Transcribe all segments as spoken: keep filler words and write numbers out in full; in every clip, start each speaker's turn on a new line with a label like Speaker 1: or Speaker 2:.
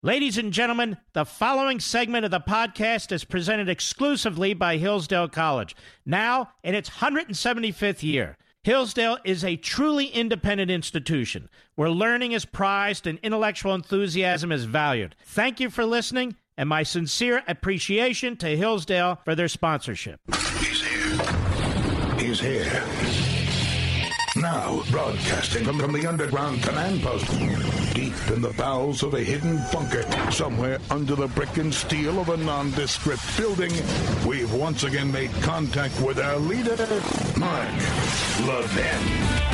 Speaker 1: Ladies and gentlemen, the following segment of the podcast is presented exclusively by Hillsdale College. Now, in its one hundred seventy-fifth year, Hillsdale is a truly independent institution where learning is prized and intellectual enthusiasm is valued. Thank you for listening, and my sincere appreciation to Hillsdale for their sponsorship.
Speaker 2: He's here. He's here. Now, broadcasting from, from the underground command post, deep in the bowels of a hidden bunker, somewhere under the brick and steel of a nondescript building, we've once again made contact with our leader, Mark Levin.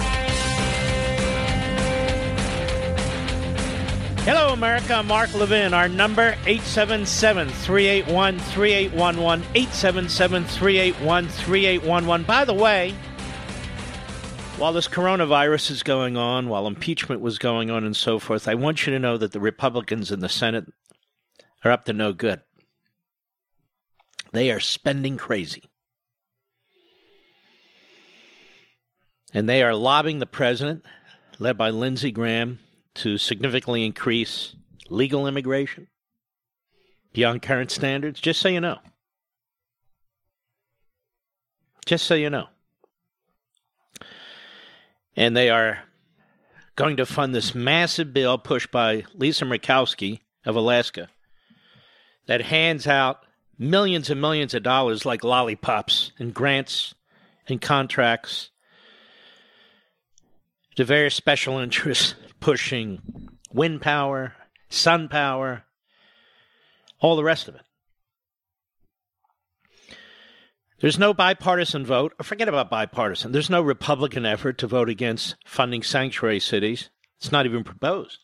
Speaker 1: Hello, America. I'm Mark Levin. Our number, eight seven seven, three eight one, three eight one one, eight seven seven, three eight one, three eight one one. By the way, while this coronavirus is going on, while impeachment was going on and so forth, I want you to know that the Republicans in the Senate are up to no good. They are spending crazy. And they are lobbying the president, led by Lindsey Graham, to significantly increase legal immigration beyond current standards, just so you know. Just so you know. And they are going to fund this massive bill pushed by Lisa Murkowski of Alaska that hands out millions and millions of dollars like lollipops and grants and contracts to various special interests pushing wind power, sun power, all the rest of it. There's no bipartisan vote. Forget about bipartisan. There's no Republican effort to vote against funding sanctuary cities. It's not even proposed.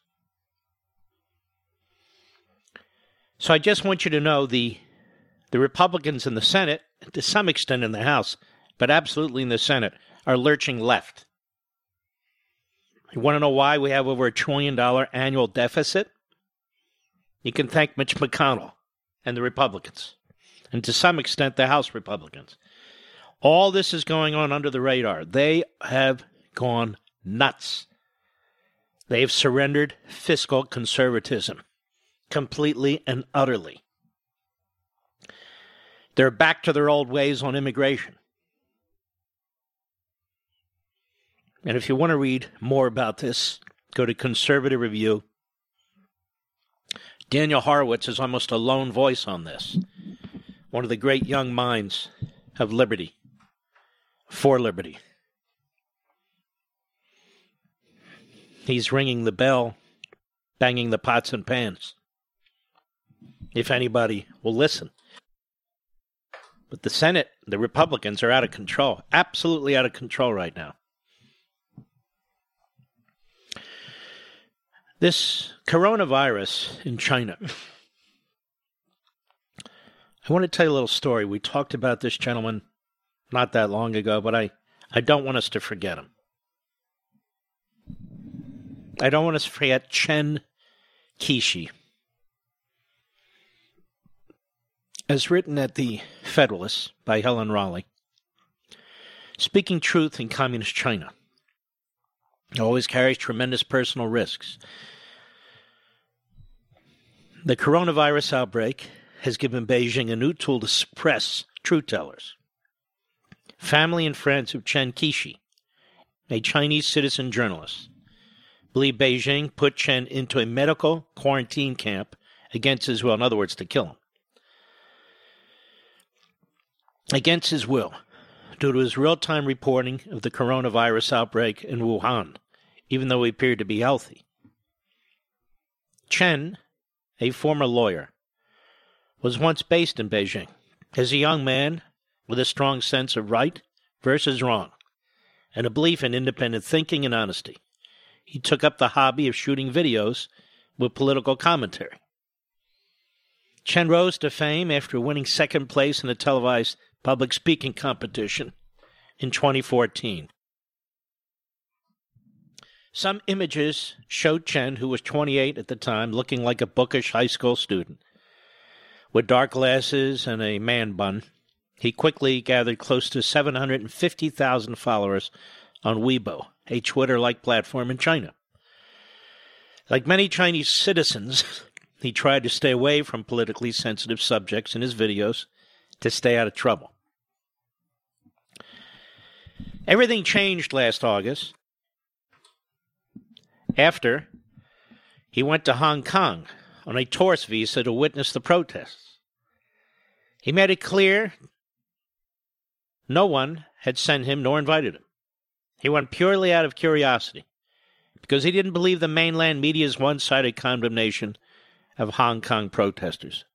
Speaker 1: So I just want you to know the, the Republicans in the Senate, to some extent in the House, but absolutely in the Senate, are lurching left. You want to know why we have over a trillion dollar annual deficit? You can thank Mitch McConnell and the Republicans. And to some extent, the House Republicans. All this is going on under the radar. They have gone nuts. They have surrendered fiscal conservatism completely and utterly. They're back to their old ways on immigration. And if you want to read more about this, go to Conservative Review. Daniel Horowitz is almost a lone voice on this. One of the great young minds of liberty, for liberty. He's ringing the bell, banging the pots and pans, if anybody will listen. But the Senate, the Republicans are out of control, absolutely out of control right now. This coronavirus in China, I want to tell you a little story. We talked about this gentleman not that long ago, but I, I don't want us to forget him. I don't want us to forget Chen Qishi. As written at the Federalist by Helen Raleigh, speaking truth in communist China always carries tremendous personal risks. The coronavirus outbreak has given Beijing a new tool to suppress truth-tellers. Family and friends of Chen Qishi, a Chinese citizen journalist, believe Beijing put Chen into a medical quarantine camp against his will. In other words, to kill him. Against his will, due to his real-time reporting of the coronavirus outbreak in Wuhan, even though he appeared to be healthy. Chen, a former lawyer, was once based in Beijing. As a young man with a strong sense of right versus wrong and a belief in independent thinking and honesty, he took up the hobby of shooting videos with political commentary. Chen rose to fame after winning second place in a televised public speaking competition in twenty fourteen. Some images showed Chen, who was twenty-eight at the time, looking like a bookish high school student. With dark glasses and a man bun, he quickly gathered close to seven hundred fifty thousand followers on Weibo, a Twitter-like platform in China. Like many Chinese citizens he tried to stay away from politically sensitive subjects in his videos to stay out of trouble. Everything changed last August after he went to Hong Kong on a tourist visa to witness the protests. He made it clear no one had sent him nor invited him. He went purely out of curiosity because he didn't believe the mainland media's one-sided condemnation of Hong Kong protesters.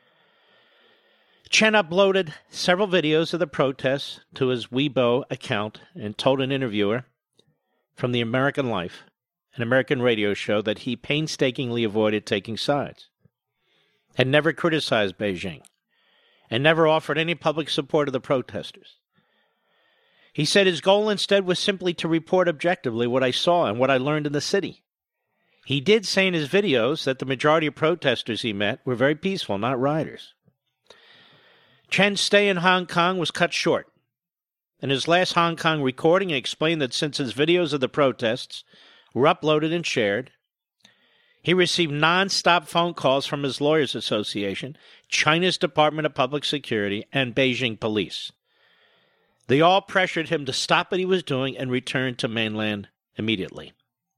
Speaker 1: Chen uploaded several videos of the protests to his Weibo account and told an interviewer from the American Life, an American radio show, that he painstakingly avoided taking sides, had never criticized Beijing, and never offered any public support of the protesters. He said his goal instead was simply to report objectively what I saw and what I learned in the city. He did say in his videos that the majority of protesters he met were very peaceful, not rioters. Chen's stay in Hong Kong was cut short. In his last Hong Kong recording, he explained that since his videos of the protests were uploaded and shared, he received non-stop phone calls from his Lawyers Association, China's Department of Public Security, and Beijing police. They all pressured him to stop what he was doing and return to mainland immediately.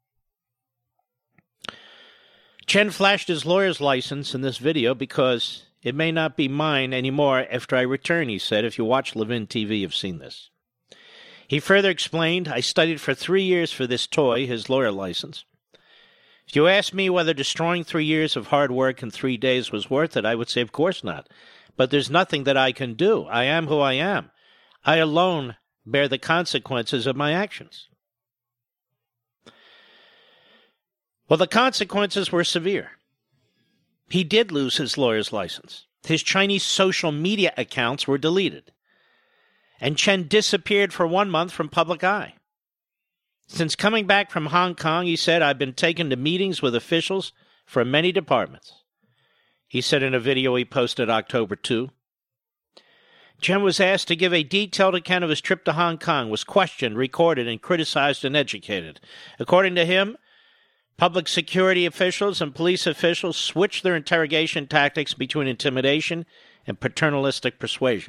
Speaker 1: Chen flashed his lawyer's license in this video because it may not be mine anymore after I return, he said. If you watch Levin T V, you've seen this. He further explained, I studied for three years for this toy, his lawyer license. If you ask me whether destroying three years of hard work in three days was worth it, I would say, of course not. But there's nothing that I can do. I am who I am. I alone bear the consequences of my actions. Well, the consequences were severe. He did lose his lawyer's license. His Chinese social media accounts were deleted. And Chen disappeared for one month from public eye. Since coming back from Hong Kong, he said, I've been taken to meetings with officials from many departments. He said in a video he posted October second. Chen was asked to give a detailed account of his trip to Hong Kong, was questioned, recorded, and criticized and educated. According to him, public security officials and police officials switched their interrogation tactics between intimidation and paternalistic persuasion.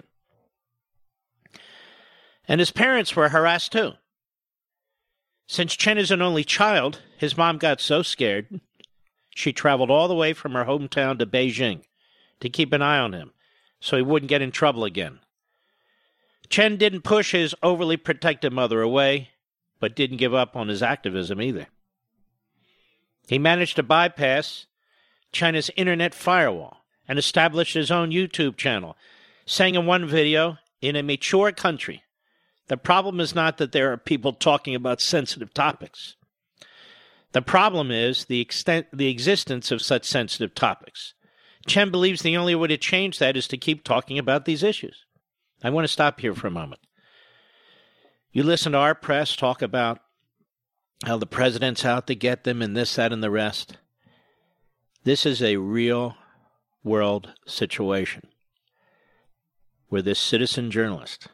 Speaker 1: And his parents were harassed too. Since Chen is an only child, his mom got so scared, she traveled all the way from her hometown to Beijing to keep an eye on him so he wouldn't get in trouble again. Chen didn't push his overly protective mother away, but didn't give up on his activism either. He managed to bypass China's internet firewall and established his own YouTube channel, saying in one video, in a mature country, the problem is not that there are people talking about sensitive topics. The problem is the extent, the existence of such sensitive topics. Chen believes the only way to change that is to keep talking about these issues. I want to stop here for a moment. You listen to our press talk about how the president's out to get them and this, that, and the rest. This is a real world situation where this citizen journalist,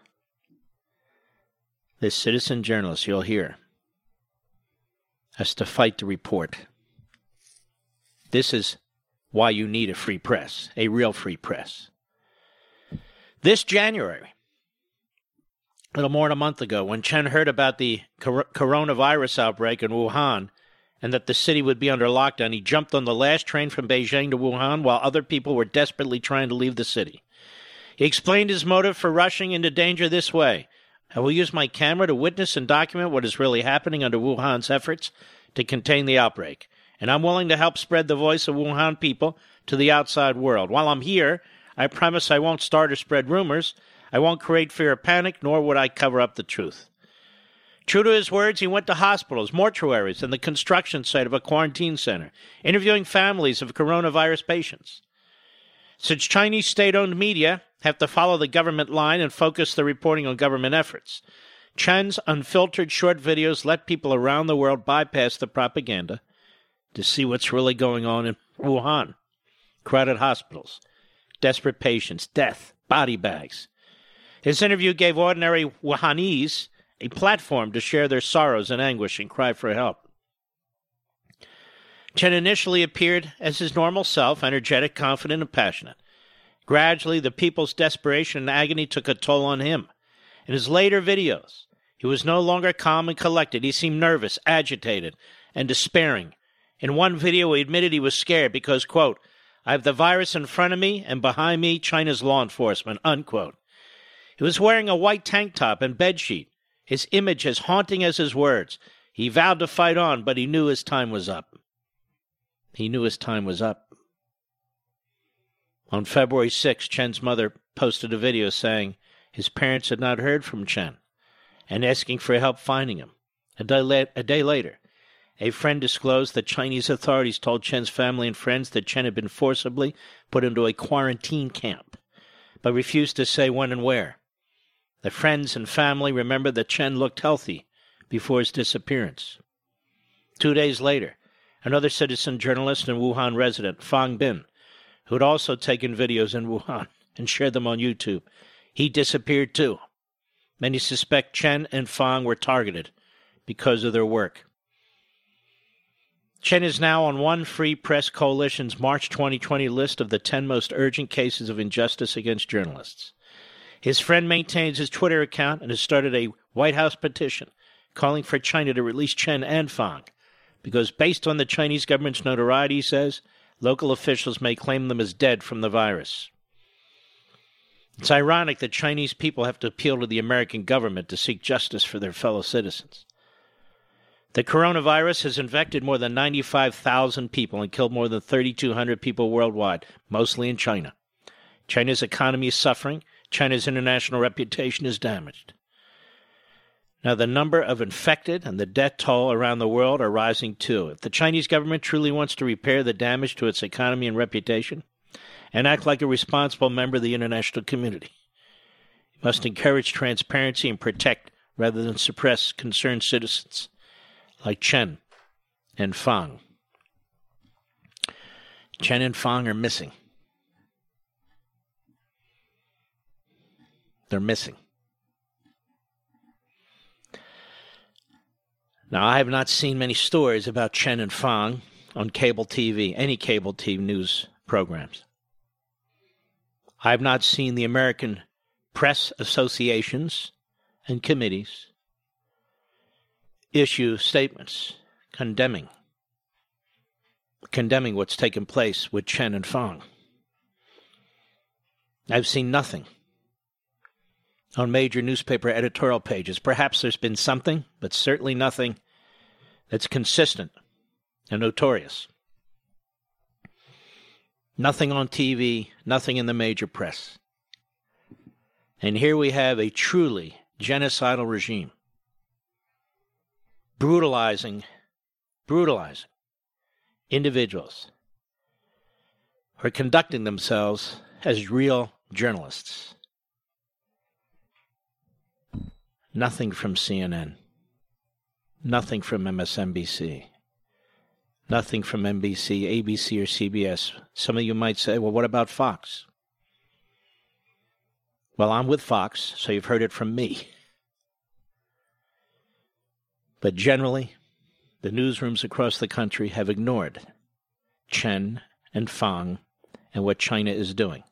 Speaker 1: this citizen journalist you'll hear, has to fight to report. This is why you need a free press, a real free press. This January, a little more than a month ago, when Chen heard about the cor- coronavirus outbreak in Wuhan and that the city would be under lockdown, he jumped on the last train from Beijing to Wuhan while other people were desperately trying to leave the city. He explained his motive for rushing into danger this way. I will use my camera to witness and document what is really happening under Wuhan's efforts to contain the outbreak. And I'm willing to help spread the voice of Wuhan people to the outside world. While I'm here, I promise I won't start or spread rumors. I won't create fear or panic, nor would I cover up the truth. True to his words, he went to hospitals, mortuaries, and the construction site of a quarantine center, interviewing families of coronavirus patients. Since Chinese state-owned media have to follow the government line and focus their reporting on government efforts, Chen's unfiltered short videos let people around the world bypass the propaganda to see what's really going on in Wuhan. Crowded hospitals, desperate patients, death, body bags. His interview gave ordinary Wuhanese a platform to share their sorrows and anguish and cry for help. Chen initially appeared as his normal self, energetic, confident, and passionate. Gradually, the people's desperation and agony took a toll on him. In his later videos, he was no longer calm and collected. He seemed nervous, agitated, and despairing. In one video, he admitted he was scared because, quote, "I have the virus in front of me and behind me China's law enforcement," unquote. He was wearing a white tank top and bedsheet, his image as haunting as his words. He vowed to fight on, but he knew his time was up. He knew his time was up. On February sixth, Chen's mother posted a video saying his parents had not heard from Chen and asking for help finding him. A day, la- a day later, a friend disclosed that Chinese authorities told Chen's family and friends that Chen had been forcibly put into a quarantine camp, but refused to say when and where. The friends and family remembered that Chen looked healthy before his disappearance. Two days later, another citizen journalist and Wuhan resident, Fang Bin, who had also taken videos in Wuhan and shared them on YouTube, he disappeared too. Many suspect Chen and Fang were targeted because of their work. Chen is now on One Free Press Coalition's March twenty twenty list of the ten most urgent cases of injustice against journalists. His friend maintains his Twitter account and has started a White House petition calling for China to release Chen and Fang, because based on the Chinese government's notoriety, he says, local officials may claim them as dead from the virus. It's ironic that Chinese people have to appeal to the American government to seek justice for their fellow citizens. The coronavirus has infected more than ninety-five thousand people and killed more than thirty-two hundred people worldwide, mostly in China. China's economy is suffering. China's international reputation is damaged. Now, the number of infected and the death toll around the world are rising too. If the Chinese government truly wants to repair the damage to its economy and reputation and act like a responsible member of the international community, it must encourage transparency and protect rather than suppress concerned citizens like Chen and Fang. Chen and Fang are missing. They're missing. Now, I have not seen many stories about Chen and Fang on cable T V, any cable T V news programs. I have not seen the American press associations and committees issue statements condemning, condemning what's taken place with Chen and Fang. I've seen nothing on major newspaper editorial pages. Perhaps there's been something, but certainly nothing that's consistent and notorious. Nothing on T V, nothing in the major press. And here we have a truly genocidal regime brutalizing, brutalizing individuals who are conducting themselves as real journalists. Nothing from C N N. Nothing from M S N B C. Nothing from N B C, A B C, or C B S. Some of you might say, well, what about Fox? Well, I'm with Fox, so you've heard it from me. But generally, the newsrooms across the country have ignored Chen and Fang and what China is doing.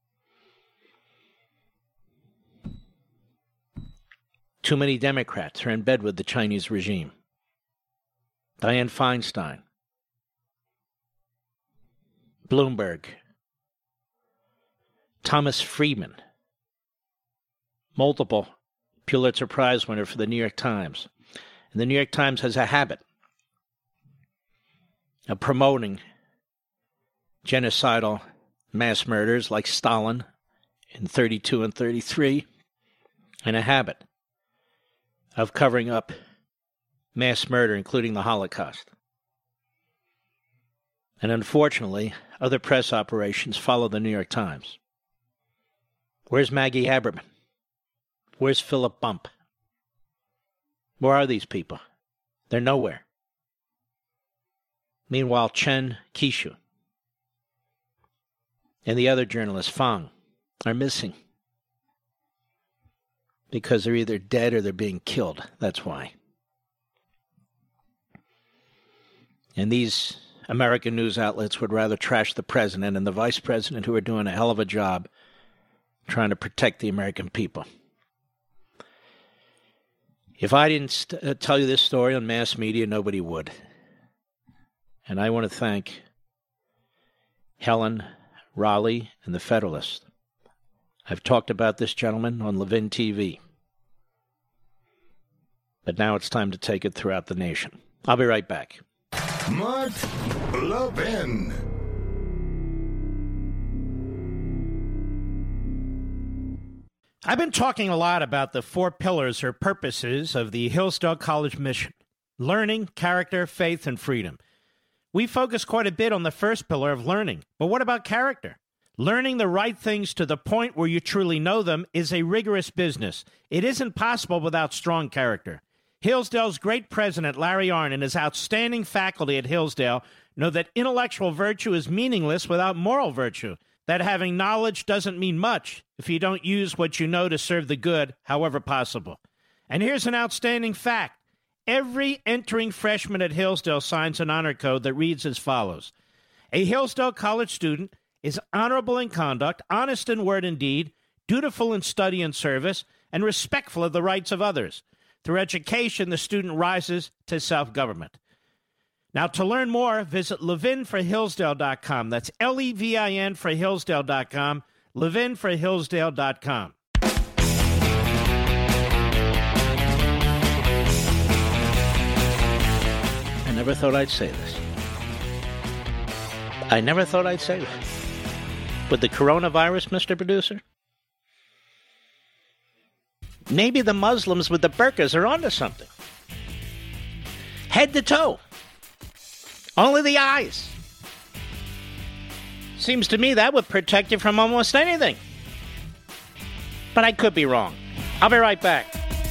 Speaker 1: Too many Democrats are in bed with the Chinese regime. Dianne Feinstein, Bloomberg, Thomas Friedman, multiple Pulitzer Prize winner for the New York Times. And the New York Times has a habit of promoting genocidal mass murders like Stalin in thirty-two and thirty-three, and a habit of covering up mass murder, including the Holocaust. And unfortunately, other press operations follow the New York Times. Where's Maggie Haberman? Where's Philip Bump? Where are these people? They're nowhere. Meanwhile, Chen Qishu and the other journalist, Fang, are missing. Because they're either dead or they're being killed. That's why. And these American news outlets would rather trash the president and the vice president, who are doing a hell of a job trying to protect the American people. If I didn't st- uh, tell you this story on mass media, nobody would. And I want to thank Helen, Raleigh, and the Federalist. I've talked about this gentleman on Levin T V. But now it's time to take it throughout the nation. I'll be right back.
Speaker 2: Mark Levin.
Speaker 1: I've been talking a lot about the four pillars or purposes of the Hillsdale College mission: learning, character, faith, and freedom. We focus quite a bit on the first pillar of learning, but what about character? Learning the right things to the point where you truly know them is a rigorous business. It isn't possible without strong character. Hillsdale's great president, Larry Arnn, and his outstanding faculty at Hillsdale know that intellectual virtue is meaningless without moral virtue, that having knowledge doesn't mean much if you don't use what you know to serve the good, however possible. And here's an outstanding fact. Every entering freshman at Hillsdale signs an honor code that reads as follows. A Hillsdale College student is honorable in conduct, honest in word and deed, dutiful in study and service, and respectful of the rights of others. Through education, the student rises to self-government. Now, to learn more, visit levin for hillsdale dot com. That's L E V I N for hillsdale dot com, levin for hillsdale dot com. I never thought I'd say this. I never thought I'd say this. With the coronavirus, Mister Producer? Maybe the Muslims with the burqas are onto something. Head to toe. Only the eyes. Seems to me that would protect you from almost anything. But I could be wrong. I'll be right back.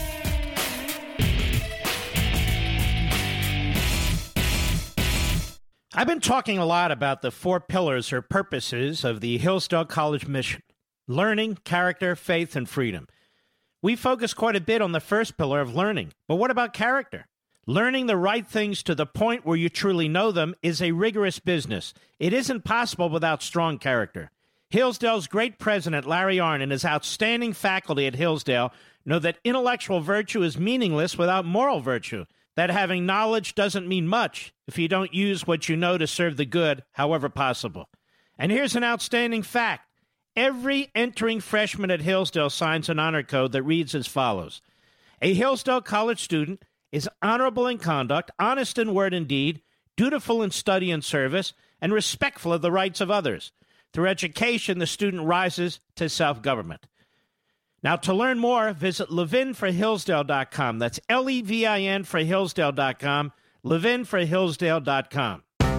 Speaker 1: I've been talking a lot about the four pillars or purposes of the Hillsdale College mission: learning, character, faith, and freedom. We focus quite a bit on the first pillar of learning, but what about character? Learning the right things to the point where you truly know them is a rigorous business. It isn't possible without strong character. Hillsdale's great president, Larry Arnn, and his outstanding faculty at Hillsdale know that intellectual virtue is meaningless without moral virtue, that having knowledge doesn't mean much if you don't use what you know to serve the good, however possible. And here's an outstanding fact. Every entering freshman at Hillsdale signs an honor code that reads as follows. A Hillsdale College student is honorable in conduct, honest in word and deed, dutiful in study and service, and respectful of the rights of others. Through education, the student rises to self-government. Now, to learn more, visit levin for hillsdale dot com. That's L E V I N for hillsdale dot com, levin for hillsdale dot com.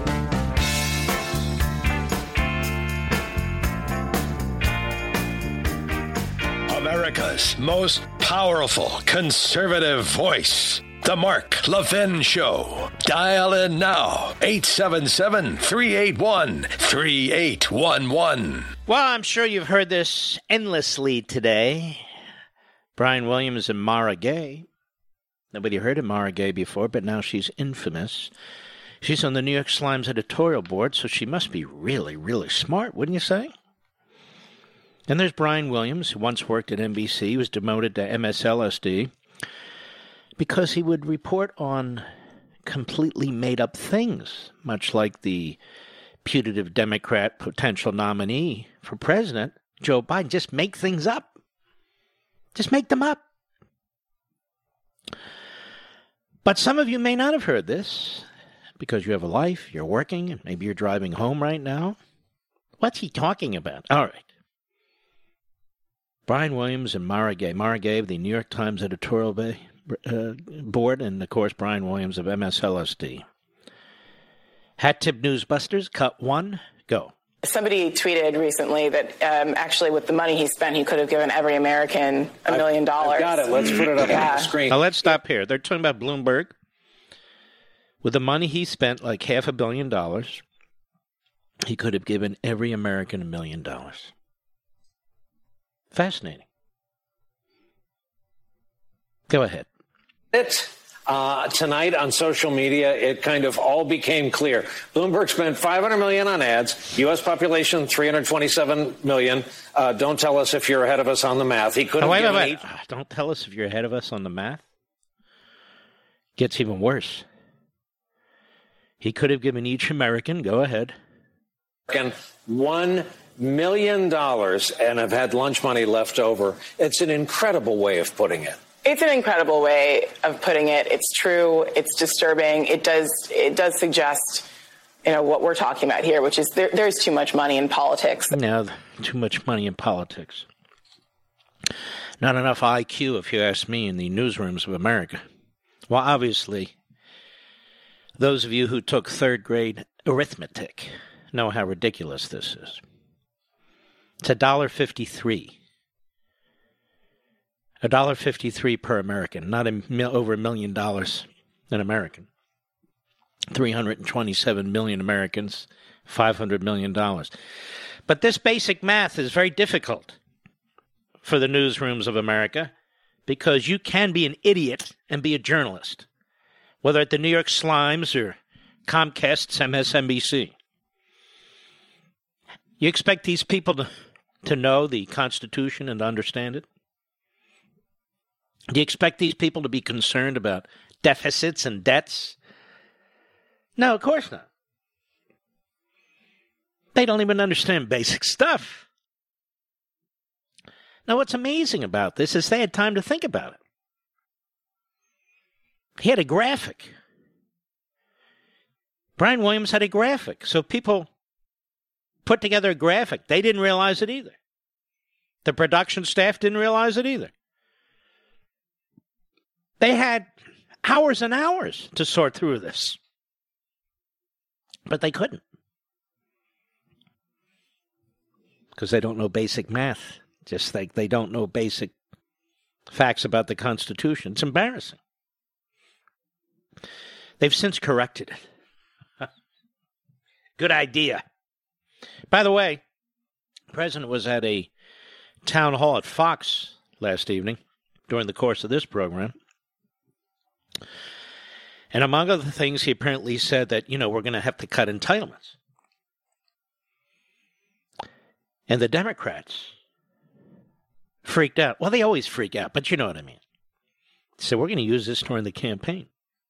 Speaker 3: America's most powerful conservative voice. The Mark Levin Show. Dial in now. eight seven seven, three eight one, three eight one one.
Speaker 1: Well, I'm sure you've heard this endlessly today. Brian Williams and Mara Gay. Nobody heard of Mara Gay before, but now she's infamous. She's on the New York Slimes editorial board, so she must be really, really smart, wouldn't you say? And there's Brian Williams, who once worked at N B C. He was demoted to M S L S D because he would report on completely made-up things, much like the putative Democrat potential nominee for president, Joe Biden. Just make things up. Just make them up. But some of you may not have heard this because you have a life, you're working, and maybe you're driving home right now. What's he talking about? All right. Brian Williams and Mara Gay. Mara Gay of the New York Times editorial bay, uh, board, and, of course, Brian Williams of M S L S D. Hat Tip Newsbusters, cut one, go.
Speaker 4: Somebody tweeted recently that um, actually with the money he spent, he could have given every American a million dollars.
Speaker 5: Got it. Let's put it up yeah. on the screen.
Speaker 1: Now, let's stop here. They're talking about Bloomberg. With the money he spent, like half a billion dollars, he could have given every American a million dollars. Fascinating. Go ahead.
Speaker 5: It. Uh, tonight on social media, it kind of all became clear. Bloomberg spent five hundred million dollars on ads. U S population, three hundred twenty-seven million. Uh, don't tell us if you're ahead of us on the math. He could have
Speaker 1: oh, wait,
Speaker 5: given
Speaker 1: wait, wait.
Speaker 5: each...
Speaker 1: Don't tell us if you're ahead of us on the math. Gets even worse. He could have given each American, go ahead,
Speaker 5: one million dollars and have had lunch money left over. It's an incredible way of putting it.
Speaker 4: It's an incredible way of putting it. It's true. It's disturbing. It does it does suggest, you know, what we're talking about here, which is there, there's too much money in politics.
Speaker 1: No, too much money in politics. Not enough I Q, if you ask me, in the newsrooms of America. Well, obviously, those of you who took third grade arithmetic know how ridiculous this is. It's one dollar fifty-three. one dollar fifty-three per American, not a mil- over a million dollars an American. three hundred twenty-seven million Americans, five hundred million dollars. But this basic math is very difficult for the newsrooms of America because you can be an idiot and be a journalist, whether at the New York Slimes or Comcast's M S N B C. You expect these people to, to know the Constitution and understand it? Do you expect these people to be concerned about deficits and debts? No, of course not. They don't even understand basic stuff. Now, what's amazing about this is they had time to think about it. He had a graphic. Brian Williams had a graphic. So people put together a graphic. They didn't realize it either. The production staff didn't realize it either. They had hours and hours to sort through this. But they couldn't. Because they don't know basic math. Just like they don't know basic facts about the Constitution. It's embarrassing. They've since corrected it. Good idea. By the way, the president was at a town hall at Fox last evening during the course of this program. And among other things, he apparently said that, you know, we're going to have to cut entitlements. And the Democrats freaked out. Well, they always freak out, but you know what I mean. So we're going to use this during the campaign.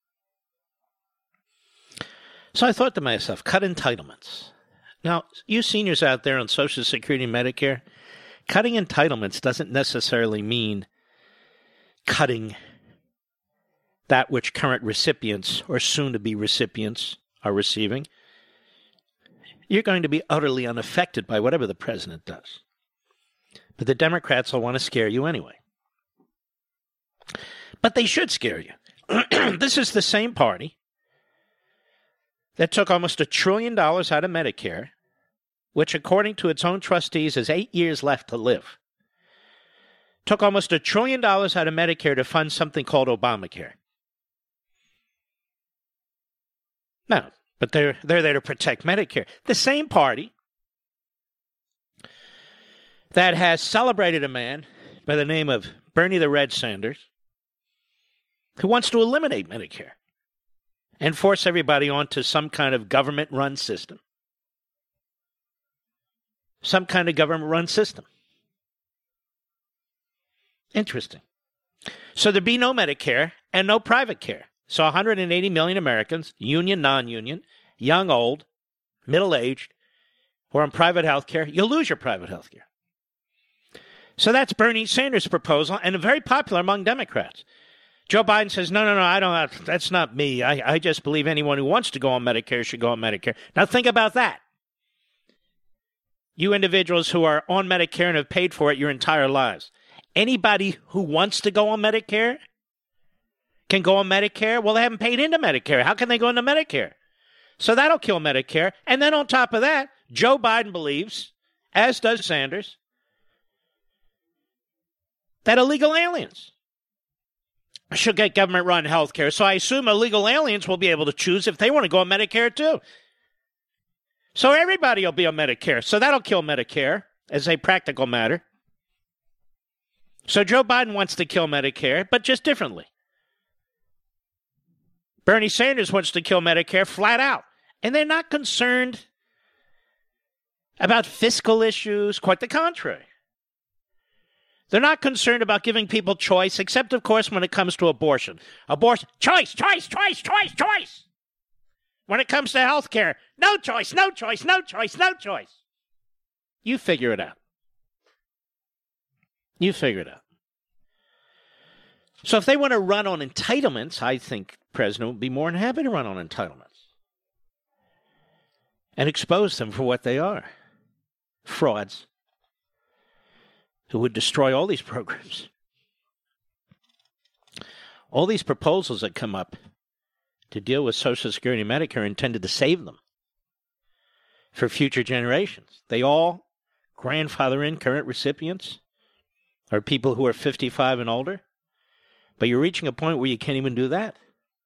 Speaker 1: So I thought to myself, cut entitlements. Now, you seniors out there on Social Security and Medicare, cutting entitlements doesn't necessarily mean cutting that which current recipients or soon-to-be recipients are receiving. You're going to be utterly unaffected by whatever the president does. But the Democrats will want to scare you anyway. But they should scare you. This is the same party that took almost a trillion dollars out of Medicare, which according to its own trustees has eight years left to live. Took almost a trillion dollars out of Medicare to fund something called Obamacare. No, but they're they're there to protect Medicare. The same party that has celebrated a man by the name of Bernie the Red Sanders, who wants to eliminate Medicare and force everybody onto some kind of government-run system. Some kind of government-run system. Interesting. So there'd be no Medicare and no private care. So one hundred eighty million Americans, union, non-union, young, old, middle-aged, who are on private health care, you'll lose your private health care. So that's Bernie Sanders' proposal, and very popular among Democrats. Joe Biden says, no, no, no, I don't. That's not me. I, I just believe anyone who wants to go on Medicare should go on Medicare. Now think about that. You individuals who are on Medicare and have paid for it your entire lives. Anybody who wants to go on Medicare can go on Medicare. Well, they haven't paid into Medicare. How can they go into Medicare? So that'll kill Medicare. And then on top of that, Joe Biden believes, as does Sanders, that illegal aliens should get government-run health care. So I assume illegal aliens will be able to choose if they want to go on Medicare too. So everybody will be on Medicare. So that'll kill Medicare as a practical matter. So Joe Biden wants to kill Medicare, but just differently. Bernie Sanders wants to kill Medicare flat out. And they're not concerned about fiscal issues. Quite the contrary. They're not concerned about giving people choice, except, of course, when it comes to abortion. Abortion, choice, choice, choice, choice, choice. When it comes to health care, no choice, no choice, no choice, no choice. You figure it out. You figure it out. So if they want to run on entitlements, I think the president would be more than happy to run on entitlements and expose them for what they are. Frauds who would destroy all these programs. All these proposals that come up to deal with Social Security and Medicare are intended to save them for future generations. They all grandfather in current recipients or people who are fifty-five and older. But you're reaching a point where you can't even do that.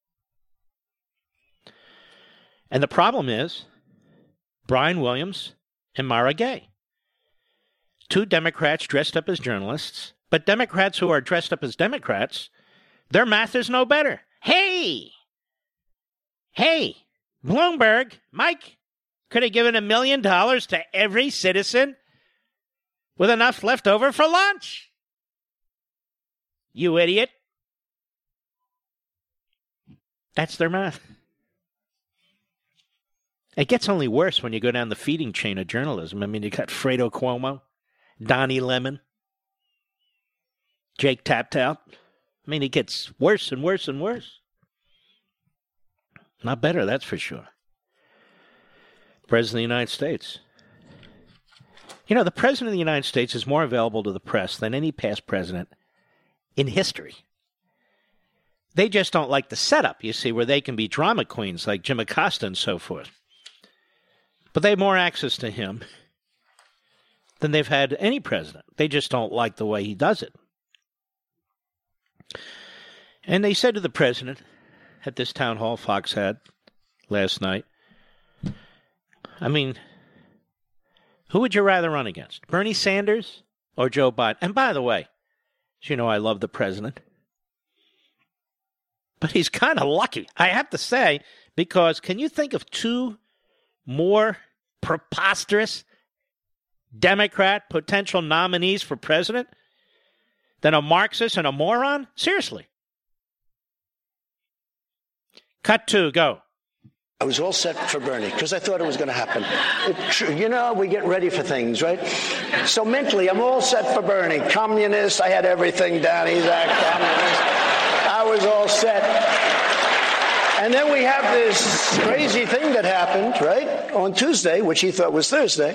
Speaker 1: And the problem is Brian Williams and Mara Gay. Two Democrats dressed up as journalists, but Democrats who are dressed up as Democrats, their math is no better. Hey! Hey! Bloomberg, Mike, could have given a million dollars to every citizen with enough left over for lunch. You idiot. That's their math. It gets only worse when you go down the feeding chain of journalism. I mean, you got Fredo Cuomo, Donnie Lemon, Jake Taptow. I mean, it gets worse and worse and worse. Not better, that's for sure. President of the United States. You know, the President of the United States is more available to the press than any past president in history. They just don't like the setup, you see, where they can be drama queens like Jim Acosta and so forth. But they have more access to him than they've had any president. They just don't like the way he does it. And they said to the president at this town hall Fox had last night, I mean, who would you rather run against, Bernie Sanders or Joe Biden? And by the way, you know I love the president. But he's kind of lucky, I have to say, because can you think of two more preposterous Democrat potential nominees for president than a Marxist and a moron? Seriously. Cut two, go.
Speaker 6: I was all set for Bernie because I thought it was going to happen. It, you know, we get ready for things, right? So mentally, I'm all set for Bernie. Communist, I had everything down. He's a communist. I was all set. And then we have this crazy thing that happened, right, on Tuesday, which he thought was Thursday.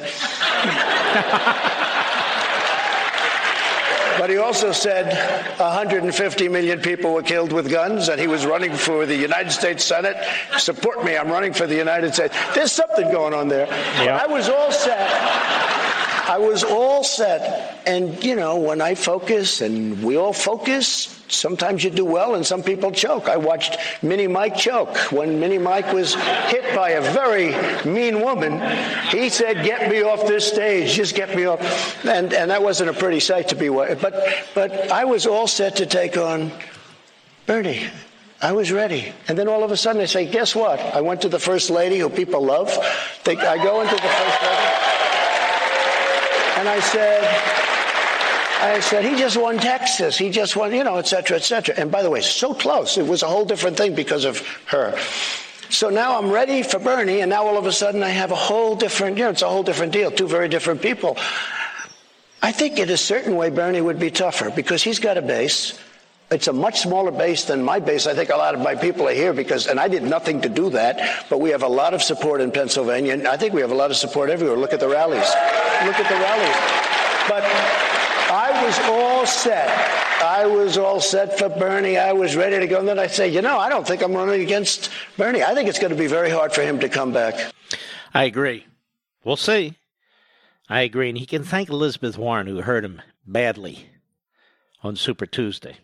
Speaker 6: But he also said one hundred fifty million people were killed with guns, and he was running for the United States Senate. Support me, I'm running for the United States. There's something going on there. Yeah. I was all set. I was all set. And, you know, when I focus, and we all focus, sometimes you do well, and some people choke. I watched Mini Mike choke. When Mini Mike was hit by a very mean woman, he said, get me off this stage, just get me off. And and that wasn't a pretty sight to be. But, but I was all set to take on Bernie. I was ready. And then all of a sudden they say, guess what? I went to the First Lady, who people love. They, I go into the First Lady, and I said... I said, he just won Texas. He just won, you know, et cetera, et cetera. And by the way, so close. It was a whole different thing because of her. So now I'm ready for Bernie, and now all of a sudden I have a whole different, you know, it's a whole different deal, two very different people. I think in a certain way Bernie would be tougher because he's got a base. It's a much smaller base than my base. I think a lot of my people are here because, and I did nothing to do that, but we have a lot of support in Pennsylvania, and I think we have a lot of support everywhere. Look at the rallies. Look at the rallies. But I was all set. I was all set for Bernie. I was ready to go. And then I say, you know, I don't think I'm running against Bernie. I think it's going to be very hard for him to come back.
Speaker 1: I agree. We'll see. I agree. And he can thank Elizabeth Warren, who hurt him badly on Super Tuesday.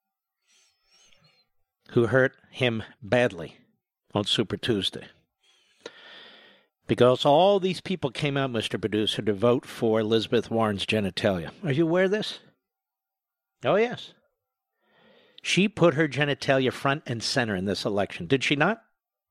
Speaker 1: Who hurt him badly on Super Tuesday. Because all these people came out, Mister Producer, to vote for Elizabeth Warren's genitalia. Are you aware of this? Oh, yes. She put her genitalia front and center in this election, did she not?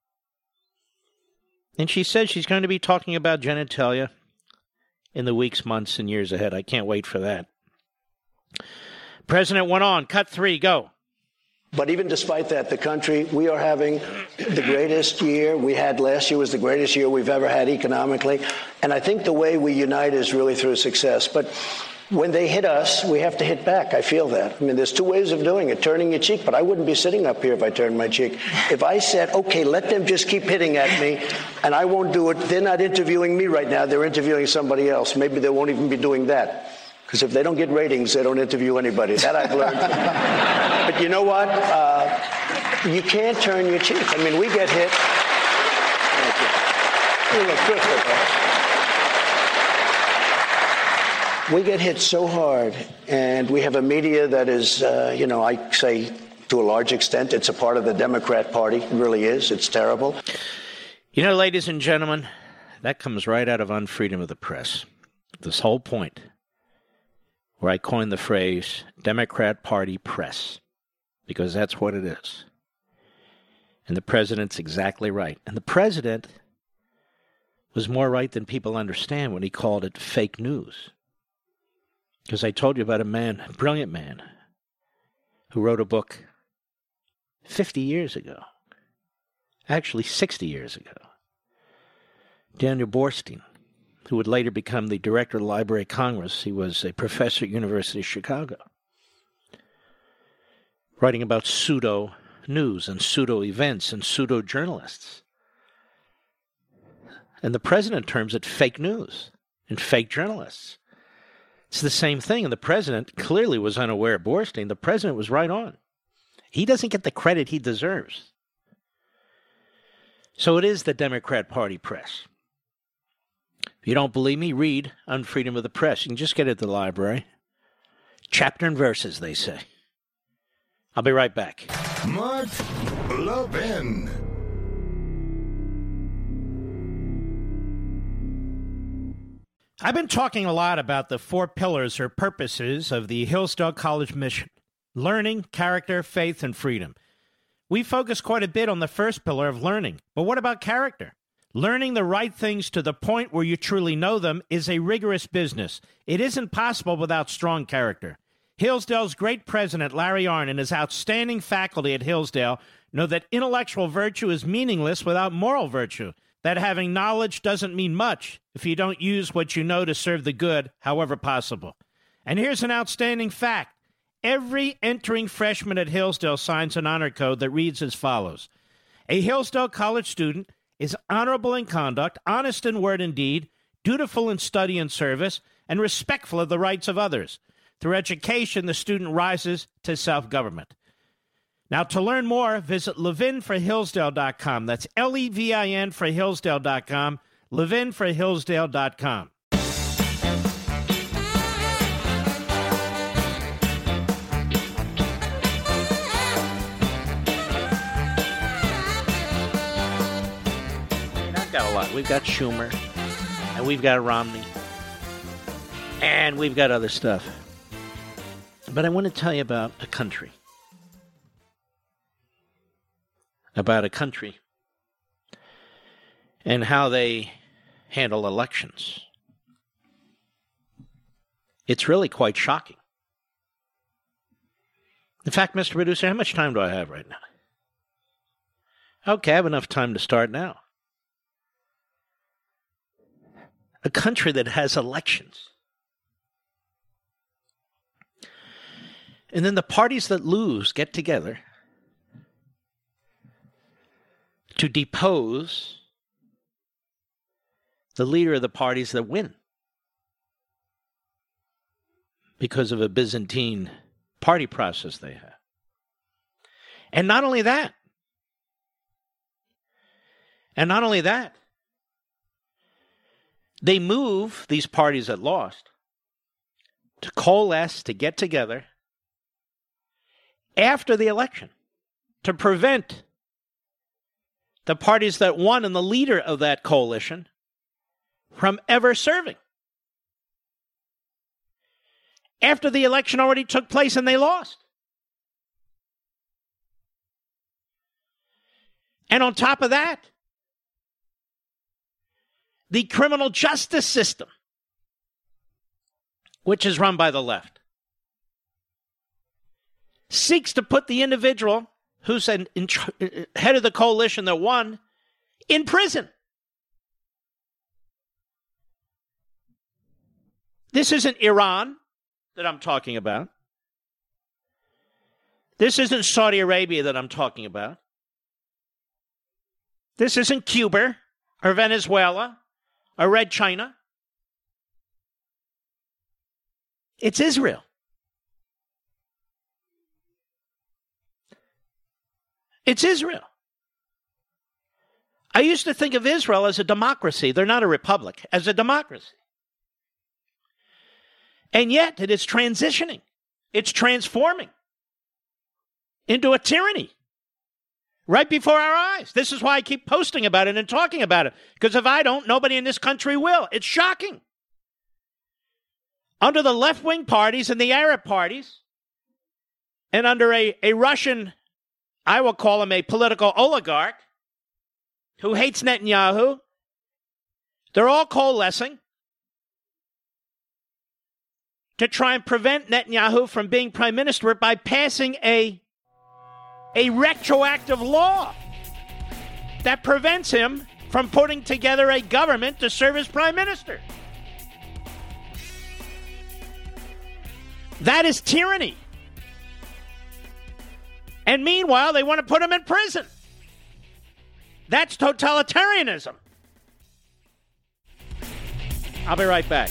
Speaker 1: And she says she's going to be talking about genitalia in the weeks, months, and years ahead. I can't wait for that. President went on. Cut three, go.
Speaker 6: But even despite that, the country, we are having the greatest year we had last year was the greatest year we've ever had economically. And I think the way we unite is really through success. But when they hit us, we have to hit back. I feel that. I mean, there's two ways of doing it, turning your cheek, but I wouldn't be sitting up here if I turned my cheek. If I said, okay, let them just keep hitting at me, and I won't do it, they're not interviewing me right now. They're interviewing somebody else. Maybe they won't even be doing that. Because if they don't get ratings, they don't interview anybody. That I've learned. But you know what? Uh, you can't turn your cheek. I mean, we get hit. Thank you. You look terrific. We get hit so hard, and we have a media that is, uh, you know, I say to a large extent, it's a part of the Democrat Party. It really is. It's terrible.
Speaker 1: You know, ladies and gentlemen, that comes right out of Unfreedom of the Press. This whole point, where I coined the phrase Democrat Party press, because that's what it is. And the president's exactly right. And the president was more right than people understand when he called it fake news. Because I told you about a man, a brilliant man, who wrote a book fifty years ago, actually sixty years ago, Daniel Borstein, who would later become the director of the Library of Congress. He was a professor at University of Chicago, writing about pseudo-news and pseudo-events and pseudo-journalists. And the president terms it fake news and fake journalists. It's the same thing, and the president clearly was unaware of Borstein. The president was right on. He doesn't get the credit he deserves. So it is the Democrat Party press. If you don't believe me, read Unfreedom of the Press. You can just get it at the library. Chapter and verses, they say. I'll be right back.
Speaker 2: Mark Levin.
Speaker 1: I've been talking a lot about the four pillars or purposes of the Hillsdale College mission: learning, character, faith, and freedom. We focus quite a bit on the first pillar of learning, but what about character? Learning the right things to the point where you truly know them is a rigorous business. It isn't possible without strong character. Hillsdale's great president, Larry Arnn, and his outstanding faculty at Hillsdale know that intellectual virtue is meaningless without moral virtue, that having knowledge doesn't mean much if you don't use what you know to serve the good, however possible. And here's an outstanding fact. Every entering freshman at Hillsdale signs an honor code that reads as follows. A Hillsdale College student is honorable in conduct, honest in word and deed, dutiful in study and service, and respectful of the rights of others. Through education, the student rises to self-government. Now, to learn more, visit levin for hillsdale dot com. That's L E V I N for hillsdale dot com, levin for hillsdale dot com. Got a lot. We've got Schumer, and we've got Romney, and we've got other stuff. But I want to tell you about a country. About a country and how they handle elections. It's really quite shocking. In fact, Mister Producer, how much time do I have right now? Okay, I have enough time to start now. A country that has elections. And then the parties that lose get together to depose the leader of the parties that win because of a Byzantine party process they have. And not only that, and not only that, they move these parties that lost to coalesce, to get together after the election to prevent the parties that won and the leader of that coalition from ever serving. After the election already took place and they lost. And on top of that, the criminal justice system, which is run by the left, seeks to put the individual who's an, in, head of the coalition that won in prison. This isn't Iran that I'm talking about. This isn't Saudi Arabia that I'm talking about. This isn't Cuba or Venezuela or Red China. It's Israel. It's Israel. I used to think of Israel as a democracy. They're not a republic, as a democracy. And yet it is transitioning. It's transforming into a tyranny right before our eyes. This is why I keep posting about it and talking about it. Because if I don't, nobody in this country will. It's shocking. Under the left-wing parties and the Arab parties, and under a, a Russian, I will call him a political oligarch, who hates Netanyahu, they're all coalescing to try and prevent Netanyahu from being prime minister by passing a, a retroactive law that prevents him from putting together a government to serve as prime minister. That is tyranny. And meanwhile, they want to put him in prison. That's totalitarianism. I'll be right back.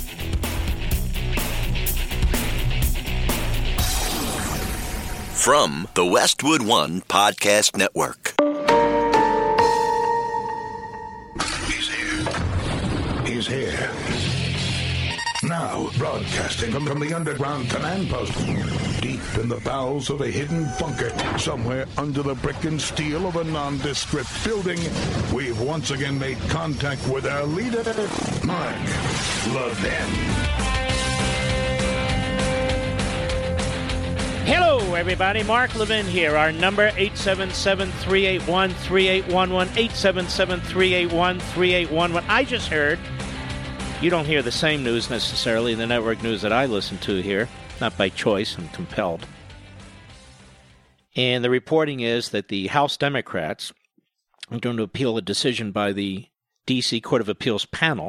Speaker 7: From the Westwood One Podcast Network.
Speaker 2: He's here. He's here. Now, broadcasting from, from the underground command post, deep in the bowels of a hidden bunker, somewhere under the brick and steel of a nondescript building, we've once again made contact with our leader, Mark Levin.
Speaker 1: Hello, everybody. Mark Levin here. Our number, eight seven seven, three eight one, three eight one one, eight seven seven, three eight one, three eight one one. I just heard, you don't hear the same news necessarily in the network news that I listen to here, not by choice, I'm compelled. And the reporting is that the House Democrats are going to appeal a decision by the D C Court of Appeals panel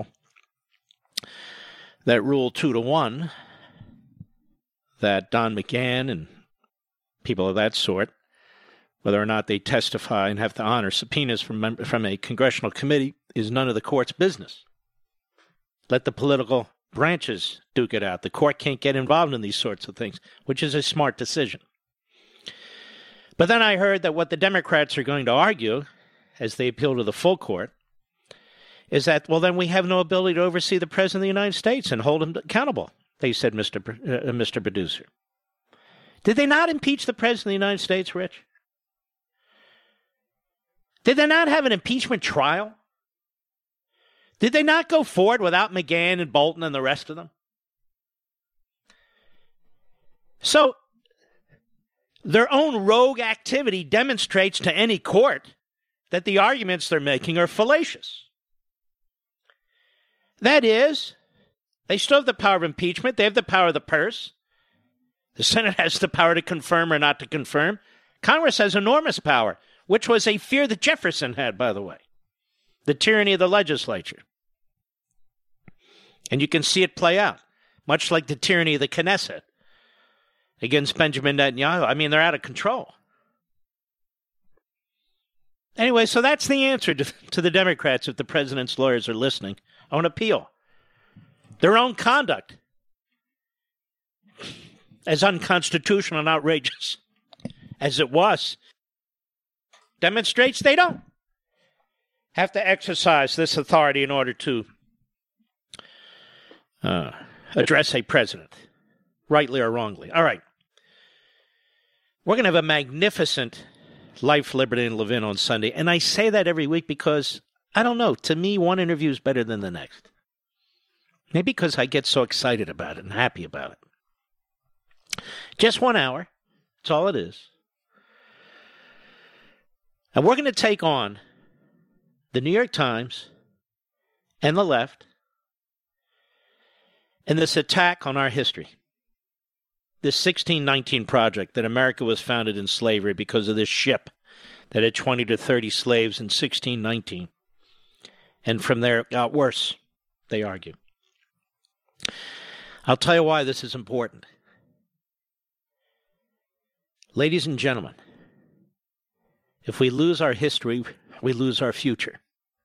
Speaker 1: that ruled two to one that Don McGahn and people of that sort, whether or not they testify and have to honor subpoenas from, from a congressional committee, is none of the court's business. Let the political branches duke it out. The court can't get involved in these sorts of things, which is a smart decision. But then I heard that what the Democrats are going to argue, as they appeal to the full court, is that, well, then we have no ability to oversee the President of the United States and hold him accountable, they said, Mister Pro- uh, Mister Producer. Did they not impeach the President of the United States, Rich? Did they not have an impeachment trial? Did they not go forward without McGahn and Bolton and the rest of them? So, their own rogue activity demonstrates to any court that the arguments they're making are fallacious. That is, they still have the power of impeachment. They have the power of the purse. The Senate has the power to confirm or not to confirm. Congress has enormous power, which was a fear that Jefferson had, by the way. The tyranny of the legislature. And you can see it play out, much like the tyranny of the Knesset against Benjamin Netanyahu. I mean, they're out of control. Anyway, so that's the answer to, to the Democrats, if the president's lawyers are listening, on appeal. Their own conduct, as unconstitutional and outrageous as it was, demonstrates they don't have to exercise this authority in order to uh, address a president, rightly or wrongly. All right. We're going to have a magnificent Life, Liberty, and Levin on Sunday, and I say that every week because, I don't know, to me, one interview is better than the next. Maybe because I get so excited about it and happy about it. Just one hour. That's all it is. And we're going to take on the New York Times and the left in this attack on our history. This sixteen nineteen project that America was founded in slavery because of this ship that had twenty to thirty slaves in sixteen nineteen. And from there it got worse, they argue. I'll tell you why this is important. Ladies and gentlemen, if we lose our history, we lose our future.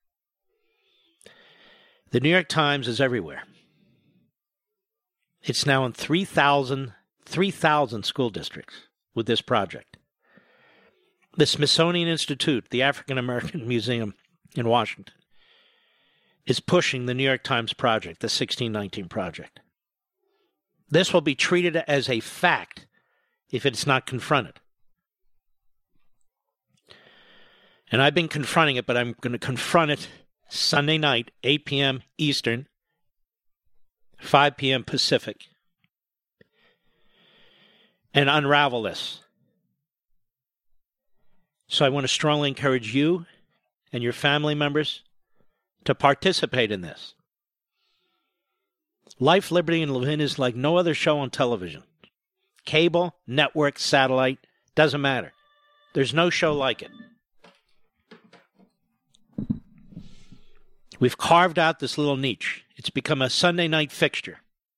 Speaker 1: The New York Times is everywhere. It's now in three thousand, three thousand school districts with this project. The Smithsonian Institute, the African American Museum in Washington, is pushing the New York Times project, the sixteen nineteen project. This will be treated as a fact if it's not confronted. And I've been confronting it, but I'm going to confront it Sunday night, eight p.m. Eastern, five p.m. Pacific, and unravel this. So I want to strongly encourage you and your family members to participate in this. Life, Liberty, and Levin is like no other show on television. Cable, network, satellite, doesn't matter. There's no show like it. We've carved out this little niche. It's become a Sunday night fixture.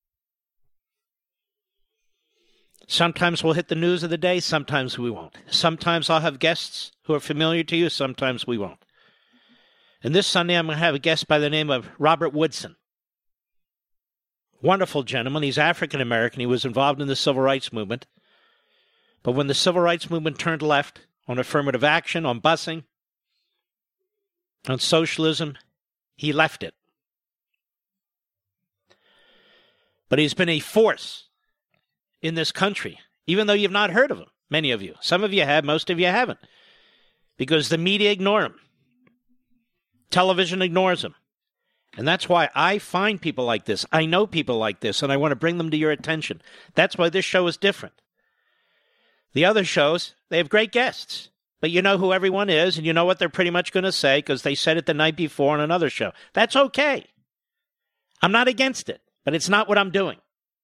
Speaker 1: Sometimes we'll hit the news of the day, sometimes we won't. Sometimes I'll have guests who are familiar to you, sometimes we won't. And this Sunday I'm going to have a guest by the name of Robert Woodson. Wonderful gentleman. He's African American. He was involved in the Civil Rights Movement. But when the Civil Rights Movement turned left on affirmative action, on busing, on socialism, he left it. But he's been a force in this country, even though you've not heard of him, many of you. Some of you have, most of you haven't, because the media ignore him. Television ignores him. And that's why I find people like this. I know people like this, and I want to bring them to your attention. That's why this show is different. The other shows, they have great guests. But you know who everyone is, and you know what they're pretty much going to say because they said it the night before on another show. That's okay. I'm not against it, but it's not what I'm doing.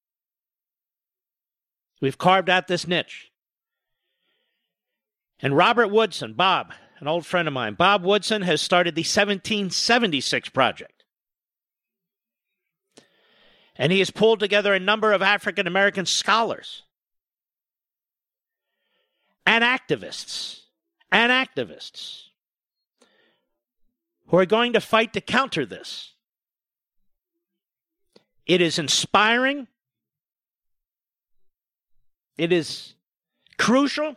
Speaker 1: We've carved out this niche. And Robert Woodson, Bob, an old friend of mine, Bob Woodson has started the seventeen seventy-six Project. And he has pulled together a number of African American scholars and activists and activists who are going to fight to counter this. It is inspiring. It is crucial.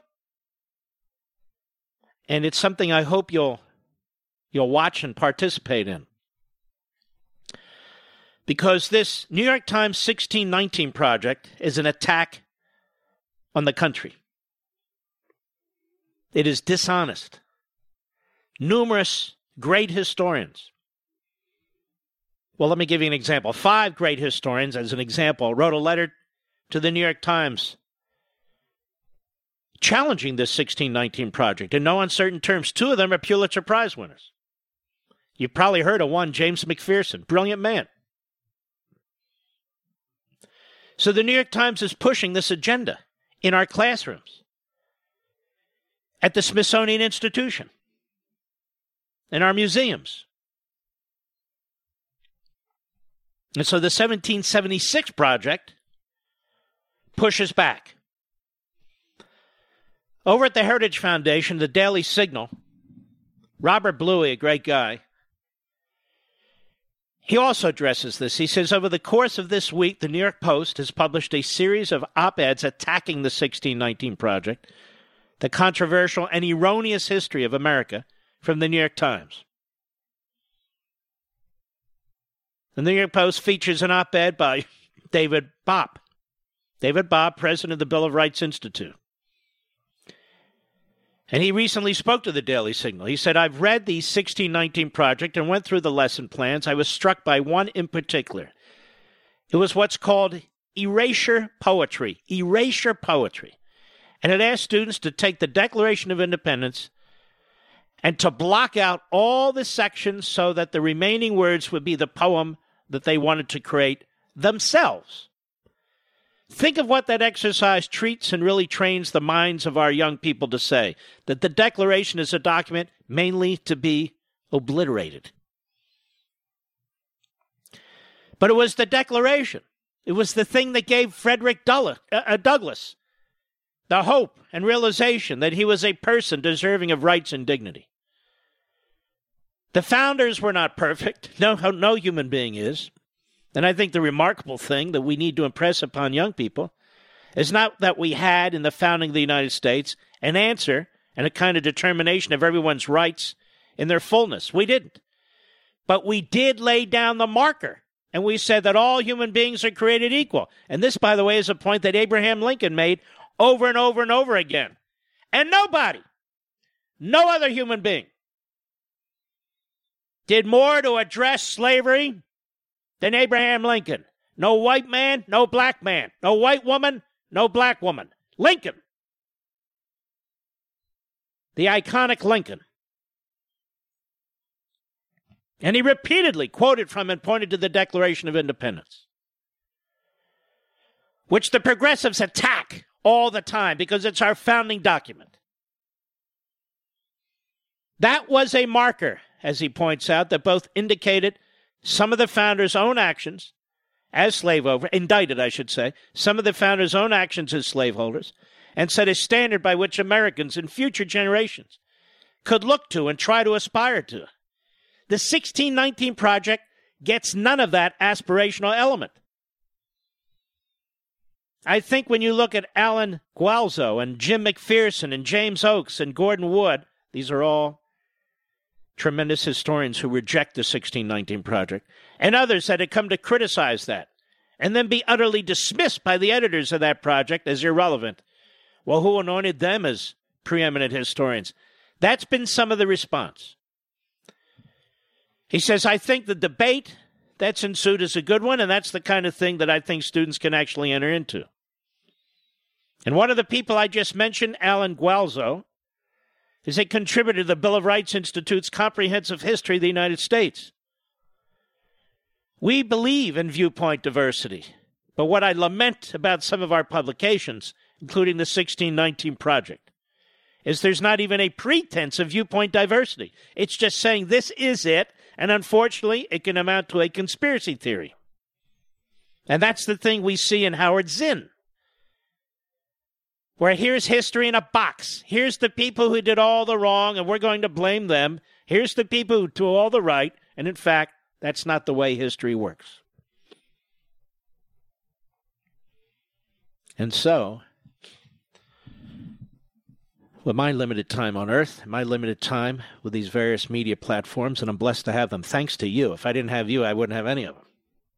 Speaker 1: And it's something I hope you'll you'll watch and participate in. Because this New York Times sixteen nineteen Project is an attack on the country. It is dishonest. Numerous great historians. Well, let me give you an example. Five great historians, as an example, wrote a letter to the New York Times challenging this sixteen nineteen Project in no uncertain terms. Two of them are Pulitzer Prize winners. You've probably heard of one, James McPherson, brilliant man. So the New York Times is pushing this agenda in our classrooms, at the Smithsonian Institution, in our museums. And so the seventeen seventy-six Project pushes back. Over at the Heritage Foundation, the Daily Signal, Robert Bluey, a great guy, he also addresses this. He says, over the course of this week, the New York Post has published a series of op-eds attacking the sixteen nineteen Project, the controversial and erroneous history of America from the New York Times. The New York Post features an op-ed by David Bopp. David Bopp, president of the Bill of Rights Institute. And he recently spoke to the Daily Signal. He said, I've read the sixteen nineteen Project and went through the lesson plans. I was struck by one in particular. It was what's called erasure poetry. Erasure poetry. And it asked students to take the Declaration of Independence and to block out all the sections so that the remaining words would be the poem that they wanted to create themselves. Think of what that exercise treats and really trains the minds of our young people to say, that the Declaration is a document mainly to be obliterated. But it was the Declaration. It was the thing that gave Frederick Douglass the hope and realization that he was a person deserving of rights and dignity. The founders were not perfect. No, no human being is. And I think the remarkable thing that we need to impress upon young people is not that we had in the founding of the United States an answer and a kind of determination of everyone's rights in their fullness. We didn't. But we did lay down the marker. And we said that all human beings are created equal. And this, by the way, is a point that Abraham Lincoln made over and over and over again. And nobody, no other human being, did more to address slavery than Abraham Lincoln. No white man, no black man. No white woman, no black woman. Lincoln. The iconic Lincoln. And he repeatedly quoted from and pointed to the Declaration of Independence, which the progressives attack all the time because it's our founding document. That was a marker, as he points out, that both indicated some of the founders' own actions as slaveholders, indicted, I should say, some of the founders' own actions as slaveholders, and set a standard by which Americans in future generations could look to and try to aspire to. The sixteen nineteen Project gets none of that aspirational element. I think when you look at Alan Gualzo and Jim McPherson and James Oakes and Gordon Wood, these are all tremendous historians who reject the sixteen nineteen Project, and others that had come to criticize that, and then be utterly dismissed by the editors of that project as irrelevant. Well, who anointed them as preeminent historians? That's been some of the response. He says, I think the debate that's ensued is a good one, and that's the kind of thing that I think students can actually enter into. And one of the people I just mentioned, Alan Gualzo, is a contributor to the Bill of Rights Institute's Comprehensive History of the United States. We believe in viewpoint diversity, but what I lament about some of our publications, including the sixteen nineteen Project, is there's not even a pretense of viewpoint diversity. It's just saying this is it, and unfortunately, it can amount to a conspiracy theory. And that's the thing we see in Howard Zinn, where here's history in a box. Here's the people who did all the wrong, and we're going to blame them. Here's the people who do all the right, and in fact, that's not the way history works. And so, with my limited time on Earth, my limited time with these various media platforms, and I'm blessed to have them thanks to you. If I didn't have you, I wouldn't have any of them.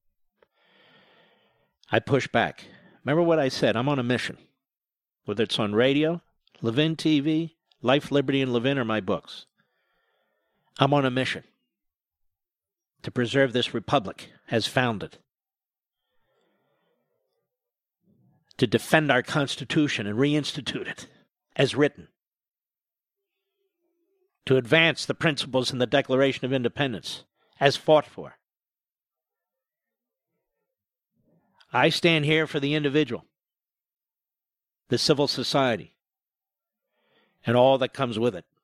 Speaker 1: I push back. Remember what I said, I'm on a mission. Whether it's on radio, Levin T V, Life, Liberty, and Levin are my books. I'm on a mission to preserve this republic as founded, to defend our Constitution and reinstitute it as written, to advance the principles in the Declaration of Independence as fought for. I stand here for the individual, the civil society, and all that comes with it.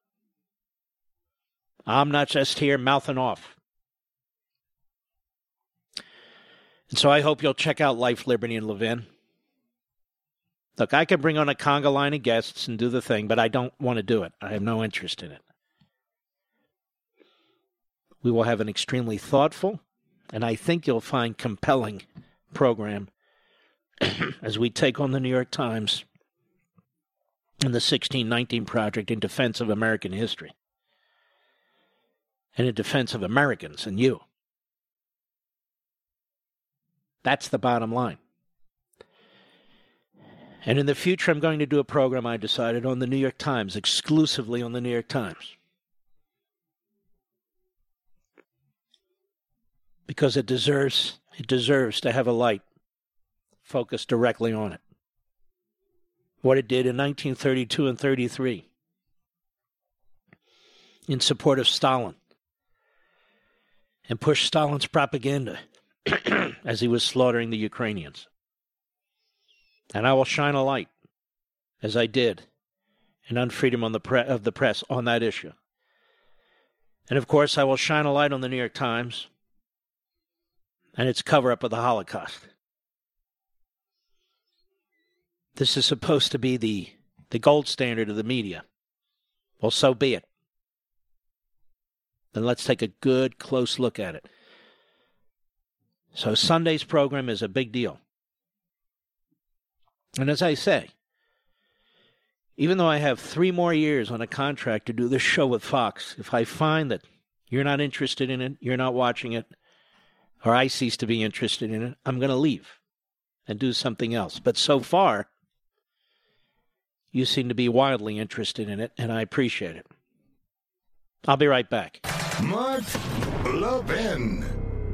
Speaker 1: I'm not just here mouthing off. And so I hope you'll check out Life, Liberty, and Levin. Look, I can bring on a conga line of guests and do the thing, but I don't want to do it. I have no interest in it. We will have an extremely thoughtful, and I think you'll find compelling program as we take on the New York Times and the sixteen nineteen Project in defense of American history and in defense of Americans and you. That's the bottom line. And in the future, I'm going to do a program, I decided, on the New York Times, exclusively on the New York Times. Because it deserves, it deserves to have a light focused directly on it. What it did in nineteen thirty-two and thirty-three. in support of Stalin and pushed Stalin's propaganda as he was slaughtering the Ukrainians. And I will shine a light, as I did, in Unfreedom on the pre- of the Press on that issue. And of course, I will shine a light on the New York Times and its cover-up of the Holocaust. This is supposed to be the, the gold standard of the media. Well, so be it. Then let's take a good, close look at it. So Sunday's program is a big deal. And as I say, even though I have three more years on a contract to do this show with Fox, if I find that you're not interested in it, you're not watching it, or I cease to be interested in it, I'm going to leave and do something else. But so far, you seem to be wildly interested in it, and I appreciate it. I'll be right back.
Speaker 2: Mark Levin.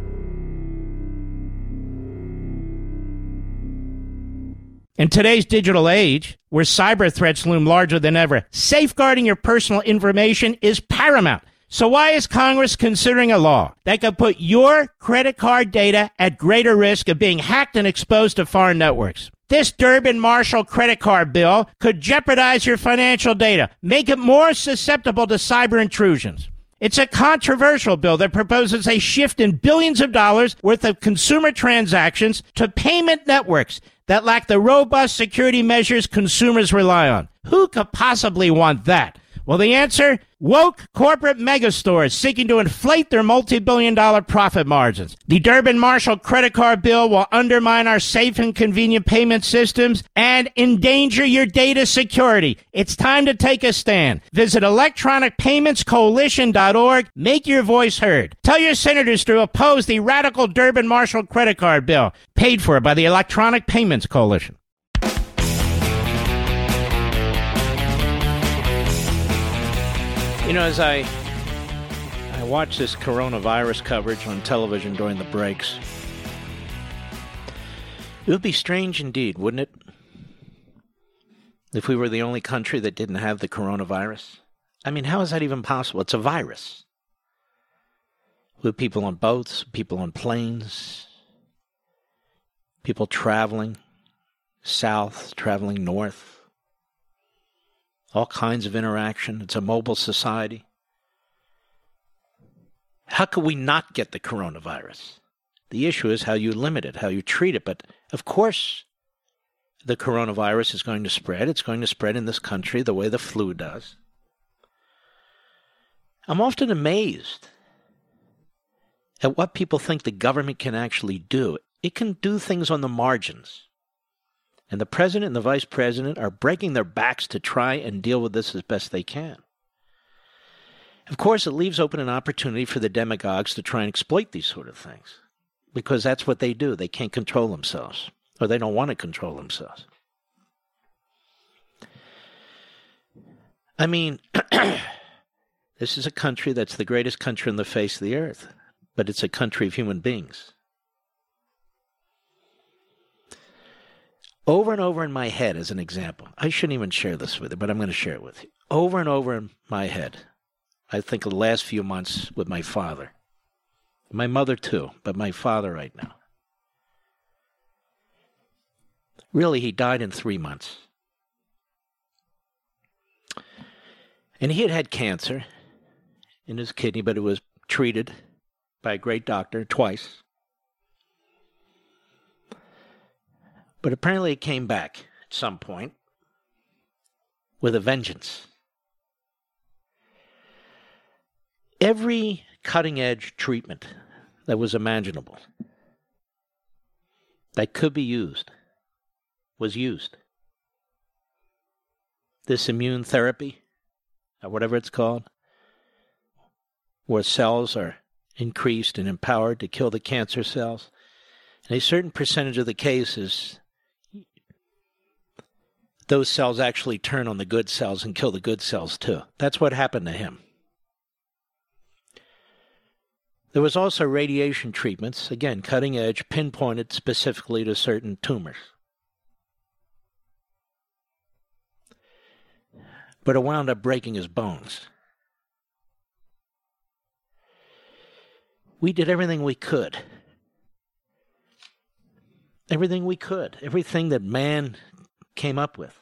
Speaker 8: In today's digital age, where cyber threats loom larger than ever, safeguarding your personal information is paramount. So why is Congress considering a law that could put your credit card data at greater risk of being hacked and exposed to foreign networks? This Durbin-Marshall credit card bill could jeopardize your financial data, make it more susceptible to cyber intrusions. It's a controversial bill that proposes a shift in billions of dollars worth of consumer transactions to payment networks that lack the robust security measures consumers rely on. Who could possibly want that? Well, the answer? Woke corporate megastores seeking to inflate their multi-billion dollar profit margins. The Durbin-Marshall credit card bill will undermine our safe and convenient payment systems and endanger your data security. It's time to take a stand. Visit electronic payments coalition dot org. Make your voice heard. Tell your senators to oppose the radical Durbin-Marshall credit card bill, paid for by the Electronic Payments Coalition.
Speaker 1: You know, as I I watch this coronavirus coverage on television during the breaks, it would be strange indeed, wouldn't it, if we were the only country that didn't have the coronavirus? I mean, how is that even possible? It's a virus. With people on boats, people on planes, people traveling south, traveling north. All kinds of interaction. It's a mobile society. How could we not get the coronavirus? The issue is how you limit it, how you treat it. But, of course, the coronavirus is going to spread. It's going to spread in this country the way the flu does. I'm often amazed at what people think the government can actually do. It can do things on the margins. And the president and the vice president are breaking their backs to try and deal with this as best they can. Of course, it leaves open an opportunity for the demagogues to try and exploit these sort of things, because that's what they do. They can't control themselves, or they don't want to control themselves. I mean, this is a country that's the greatest country on the face of the earth, but it's a country of human beings. Over and over in my head, as an example, I shouldn't even share this with you, but I'm going to share it with you. Over and over in my head, I think of the last few months with my father. My mother too, but my father right now. Really, he died in three months. And he had had cancer in his kidney, but it was treated by a great doctor twice. But apparently it came back at some point with a vengeance. Every cutting-edge treatment that was imaginable, that could be used, was used. This immune therapy, or whatever it's called, where cells are increased and empowered to kill the cancer cells. In a certain percentage of the cases, those cells actually turn on the good cells and kill the good cells too. That's what happened to him. There was also radiation treatments, again, cutting edge, pinpointed specifically to certain tumors. But it wound up breaking his bones. We did everything we could. Everything we could. Everything that man came up with.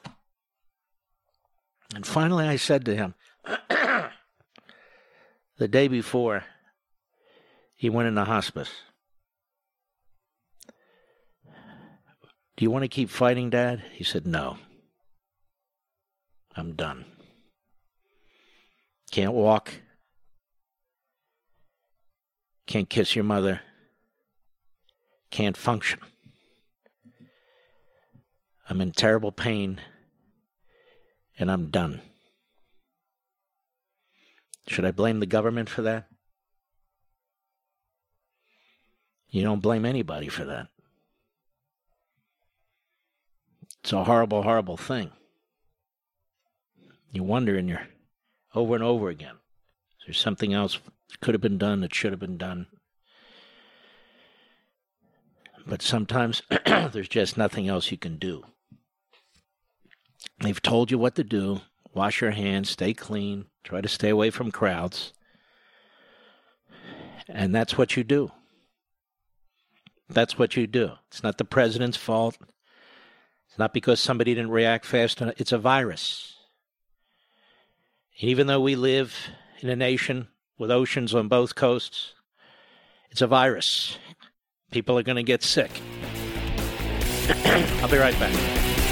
Speaker 1: And finally I said to him, the day before he went into hospice, "Do you want to keep fighting, Dad?" He said, "No. I'm done. Can't walk. Can't kiss your mother. Can't function. I'm in terrible pain, and I'm done." Should I blame the government for that? You don't blame anybody for that. It's a horrible, horrible thing. You wonder in your over and over again, is there something else that could have been done, that should have been done? But sometimes there's just nothing else you can do. They've told you what to do. Wash your hands, stay clean, try to stay away from crowds. And that's what you do. That's what you do. It's not the president's fault. It's not because somebody didn't react fast enough. It's a virus. Even though we live in a nation with oceans on both coasts, it's a virus. People are going to get sick. I'll be right back.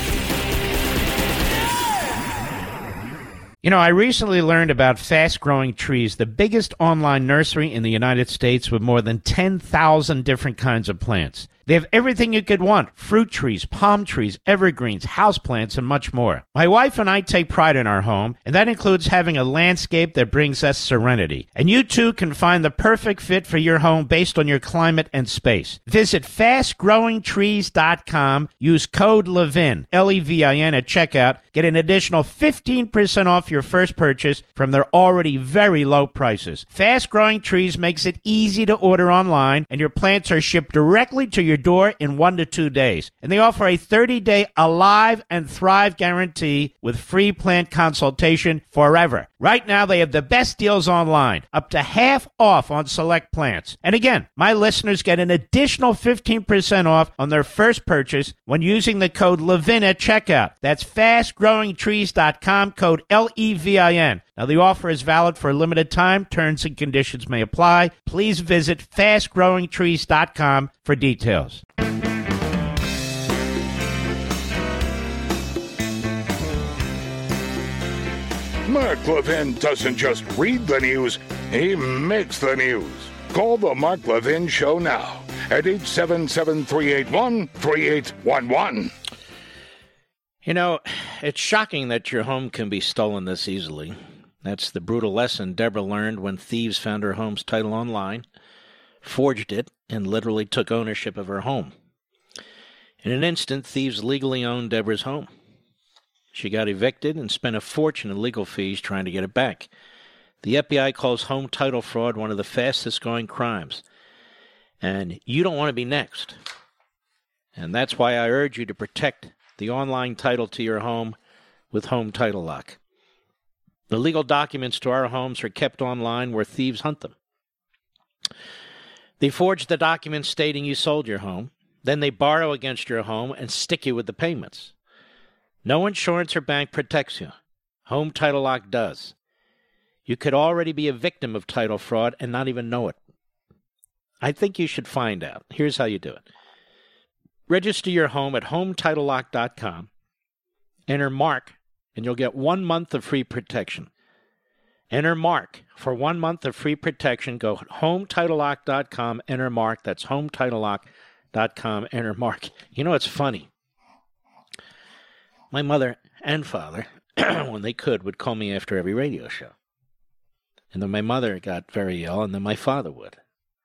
Speaker 8: You know, I recently learned about Fast Growing Trees, the biggest online nursery in the United States with more than ten thousand different kinds of plants. They have everything you could want: fruit trees, palm trees, evergreens, houseplants, and much more. My wife and I take pride in our home, and that includes having a landscape that brings us serenity. And you too can find the perfect fit for your home based on your climate and space. Visit fast growing trees dot com, use code LEVIN, L E V I N, at checkout, get an additional fifteen percent off your first purchase from their already very low prices. Fast Growing Trees makes it easy to order online, and your plants are shipped directly to your door in one to two days. And they offer a thirty-day Alive and Thrive guarantee with free plant consultation forever. Right now, they have the best deals online, up to half off on select plants. And again, my listeners get an additional fifteen percent off on their first purchase when using the code LEVIN at checkout. That's fast growing trees dot com, code L E V I N. Now, the offer is valid for a limited time. Terms and conditions may apply. Please visit fast growing trees dot com for details.
Speaker 2: Mark Levin doesn't just read the news, he makes the news. Call the Mark Levin Show now at eight seven seven, three eight one, three eight one one.
Speaker 1: You know, it's shocking that your home can be stolen this easily. That's the brutal lesson Deborah learned when thieves found her home's title online, forged it, and literally took ownership of her home. In an instant, thieves legally owned Deborah's home. She got evicted and spent a fortune in legal fees trying to get it back. The F B I calls home title fraud one of the fastest-growing crimes. And you don't want to be next. And that's why I urge you to protect the online title to your home with Home Title Lock. The legal documents to our homes are kept online where thieves hunt them. They forge the documents stating you sold your home. Then they borrow against your home and stick you with the payments. No insurance or bank protects you. Home Title Lock does. You could already be a victim of title fraud and not even know it. I think you should find out. Here's how you do it. Register your home at home title lock dot com. Enter MARK, and you'll get one month of free protection. Enter MARK for one month of free protection. Go home title lock dot com, enter MARK. That's home title lock dot com, enter MARK. You know, it's funny. My mother and father, when they could, would call me after every radio show. And then my mother got very ill, and then my father would.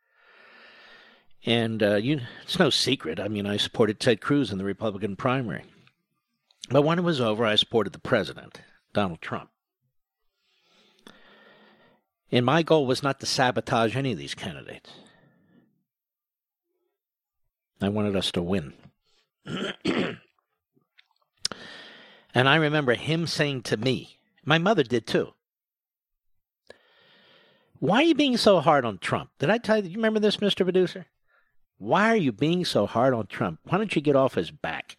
Speaker 1: And uh, you, it's no secret. I mean, I supported Ted Cruz in the Republican primary. But when it was over, I supported the president, Donald Trump. And my goal was not to sabotage any of these candidates. I wanted us to win. And I remember him saying to me, my mother did too, Why are you being so hard on Trump? Did I tell you? Do you remember this, Mister Producer? Why are you being so hard on Trump? Why don't you get off his back?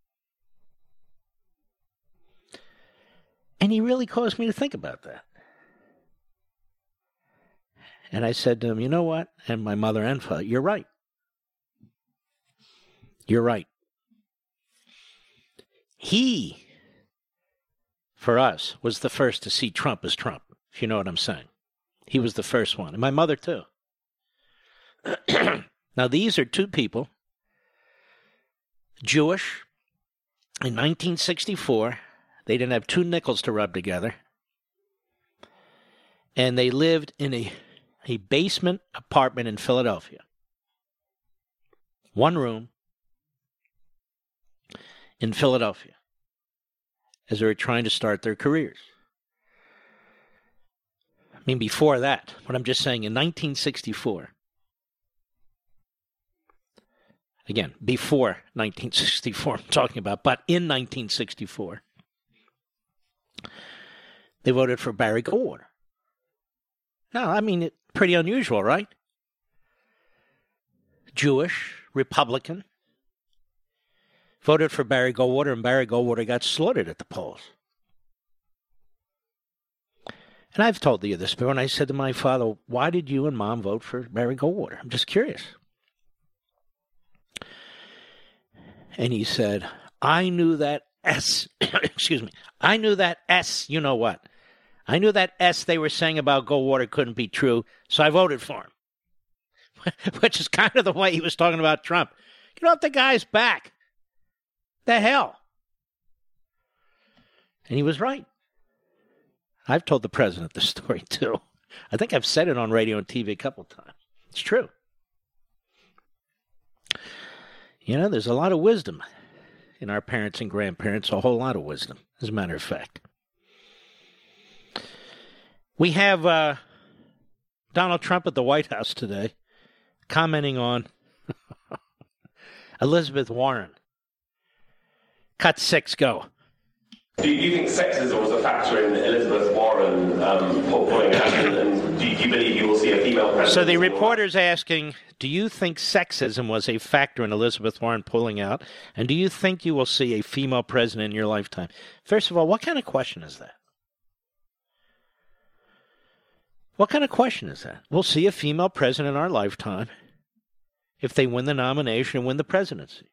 Speaker 1: And he really caused me to think about that. And I said to him, you know what? And my mother and father, you're right. You're right. He, for us, was the first to see Trump as Trump, if you know what I'm saying. He was the first one. And my mother, too. Now, these are two people, Jewish, in nineteen sixty-four. They didn't have two nickels to rub together. And they lived in a, a basement apartment in Philadelphia. One room in Philadelphia as they were trying to start their careers. I mean, before that, what I'm just saying, in nineteen sixty-four, again, before nineteen sixty-four, I'm talking about, but in nineteen sixty-four, they voted for Barry Goldwater. Now, I mean, it's pretty unusual, right? Jewish, Republican, voted for Barry Goldwater, and Barry Goldwater got slaughtered at the polls. And I've told you this before, and I said to my father, why did you and Mom vote for Barry Goldwater? I'm just curious. And he said, I knew that S, excuse me, I knew that S, you know what? I knew that S they were saying about Goldwater couldn't be true, so I voted for him. Which is kind of the way he was talking about Trump. Get off the guy's back. The hell? And he was right. I've told the president this story, too. I think I've said it on radio and T V a couple times. It's true. You know, there's a lot of wisdom in our parents and grandparents, a whole lot of wisdom, as a matter of fact. We have uh, Donald Trump at the White House today commenting on Elizabeth Warren. Cut six, go.
Speaker 9: Do you think sexism was a factor in Elizabeth Warren um, pulling out, and do you believe you will see a female president?
Speaker 1: So the reporter's asking, do you think sexism was a factor in Elizabeth Warren pulling out, and do you think you will see a female president in your lifetime? First of all, what kind of question is that? What kind of question is that? We'll see a female president in our lifetime if they win the nomination and win the presidency.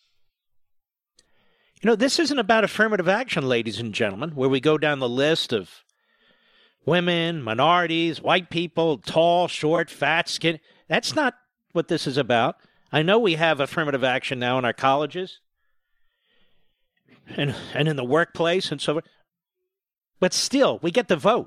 Speaker 1: You know, this isn't about affirmative action, ladies and gentlemen, where we go down the list of women, minorities, white people, tall, short, fat, skinny. That's not what this is about. I know we have affirmative action now in our colleges and, and in the workplace and so forth. But still, we get the vote.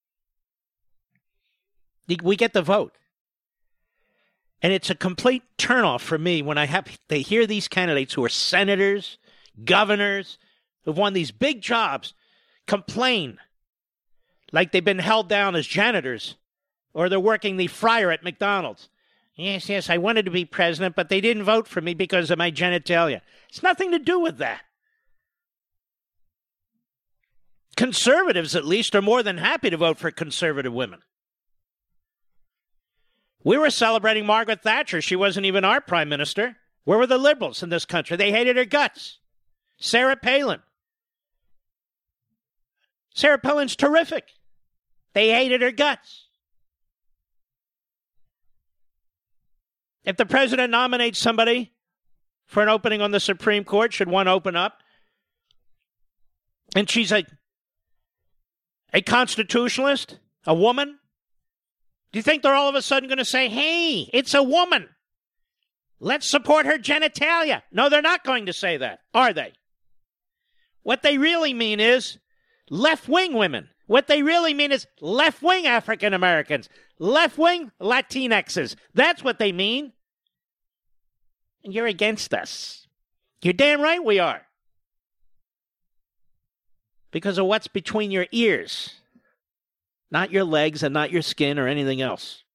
Speaker 1: We get the vote. And it's a complete turnoff for me when I have they hear these candidates who are senators, governors, who've won these big jobs, complain like they've been held down as janitors or they're working the fryer at McDonald's. Yes, yes, I wanted to be president, but they didn't vote for me because of my genitalia. It's nothing to do with that. Conservatives, at least, are more than happy to vote for conservative women. We were celebrating Margaret Thatcher. She wasn't even our prime minister. Where were the liberals in this country? They hated her guts. Sarah Palin. Sarah Palin's terrific. They hated her guts. If the president nominates somebody for an opening on the Supreme Court, should one open up? And she's a, a constitutionalist, a woman? Do you think they're all of a sudden going to say, hey, it's a woman, let's support her genitalia? No, they're not going to say that, are they? What they really mean is left-wing women. What they really mean is left-wing African Americans, left-wing Latinxes. That's what they mean. And you're against us. You're damn right we are. Because of what's between your ears. Not your legs and not your skin or anything else.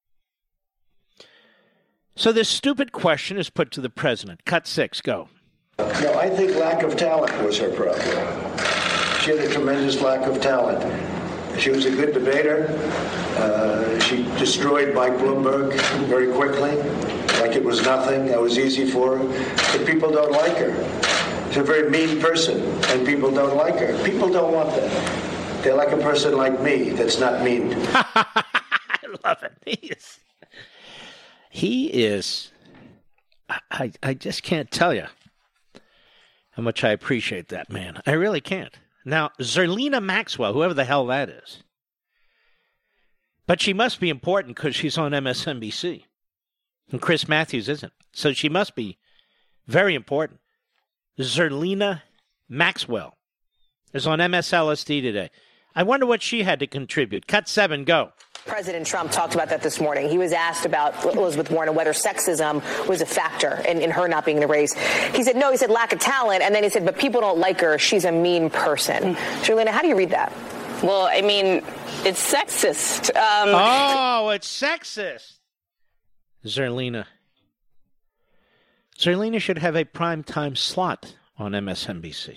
Speaker 1: So this stupid question is put to the president. Cut six, go.
Speaker 6: No, I think lack of talent was her problem. She had a tremendous lack of talent. She was a good debater. Uh, she destroyed Mike Bloomberg very quickly, like it was nothing. That was easy for her. But people don't like her. She's a very mean person, and people don't like her. People don't want that. They like a person like me that's not mean.
Speaker 1: I love it. He is. He is. I, I just can't tell you how much I appreciate that man. I really can't. Now, Zerlina Maxwell, whoever the hell that is. But she must be important because she's on M S N B C. And Chris Matthews isn't. So she must be very important. Zerlina Maxwell is on M S L S D today. I wonder what she had to contribute. Cut seven, go.
Speaker 10: President Trump talked about that this morning. He was asked about Elizabeth Warren and whether sexism was a factor in, in her not being in the race. He said, no, he said lack of talent. And then he said, but people don't like her. She's a mean person. Zerlina, how do you read that?
Speaker 4: Well, I mean, it's sexist. Um,
Speaker 1: oh, it's sexist. Zerlina. Zerlina should have a primetime slot on M S N B C.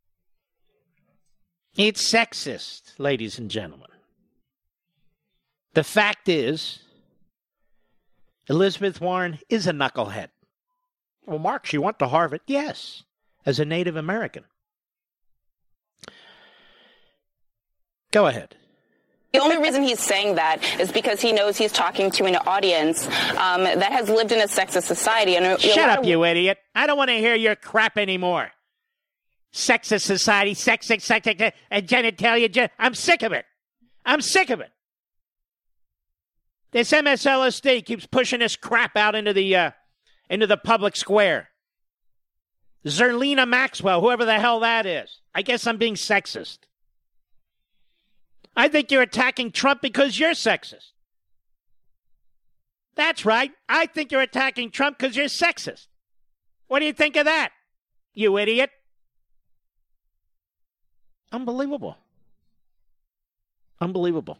Speaker 1: It's sexist, ladies and gentlemen. The fact is, Elizabeth Warren is a knucklehead. Well, Mark, she went to Harvard. Yes, as a Native American. Go ahead.
Speaker 4: The only reason he's saying that is because he knows he's talking to an audience um, that has lived in a sexist society. And
Speaker 1: Shut up, you idiot. I don't want to hear your crap anymore. Sexist society, sexist, sexist, and genitalia. Gen- I'm sick of it. I'm sick of it. This M S L S D keeps pushing this crap out into the uh, into the public square. Zerlina Maxwell, whoever the hell that is. I guess I'm being sexist. I think you're attacking Trump because you're sexist. That's right. I think you're attacking Trump because you're sexist. What do you think of that, you idiot? Unbelievable. Unbelievable.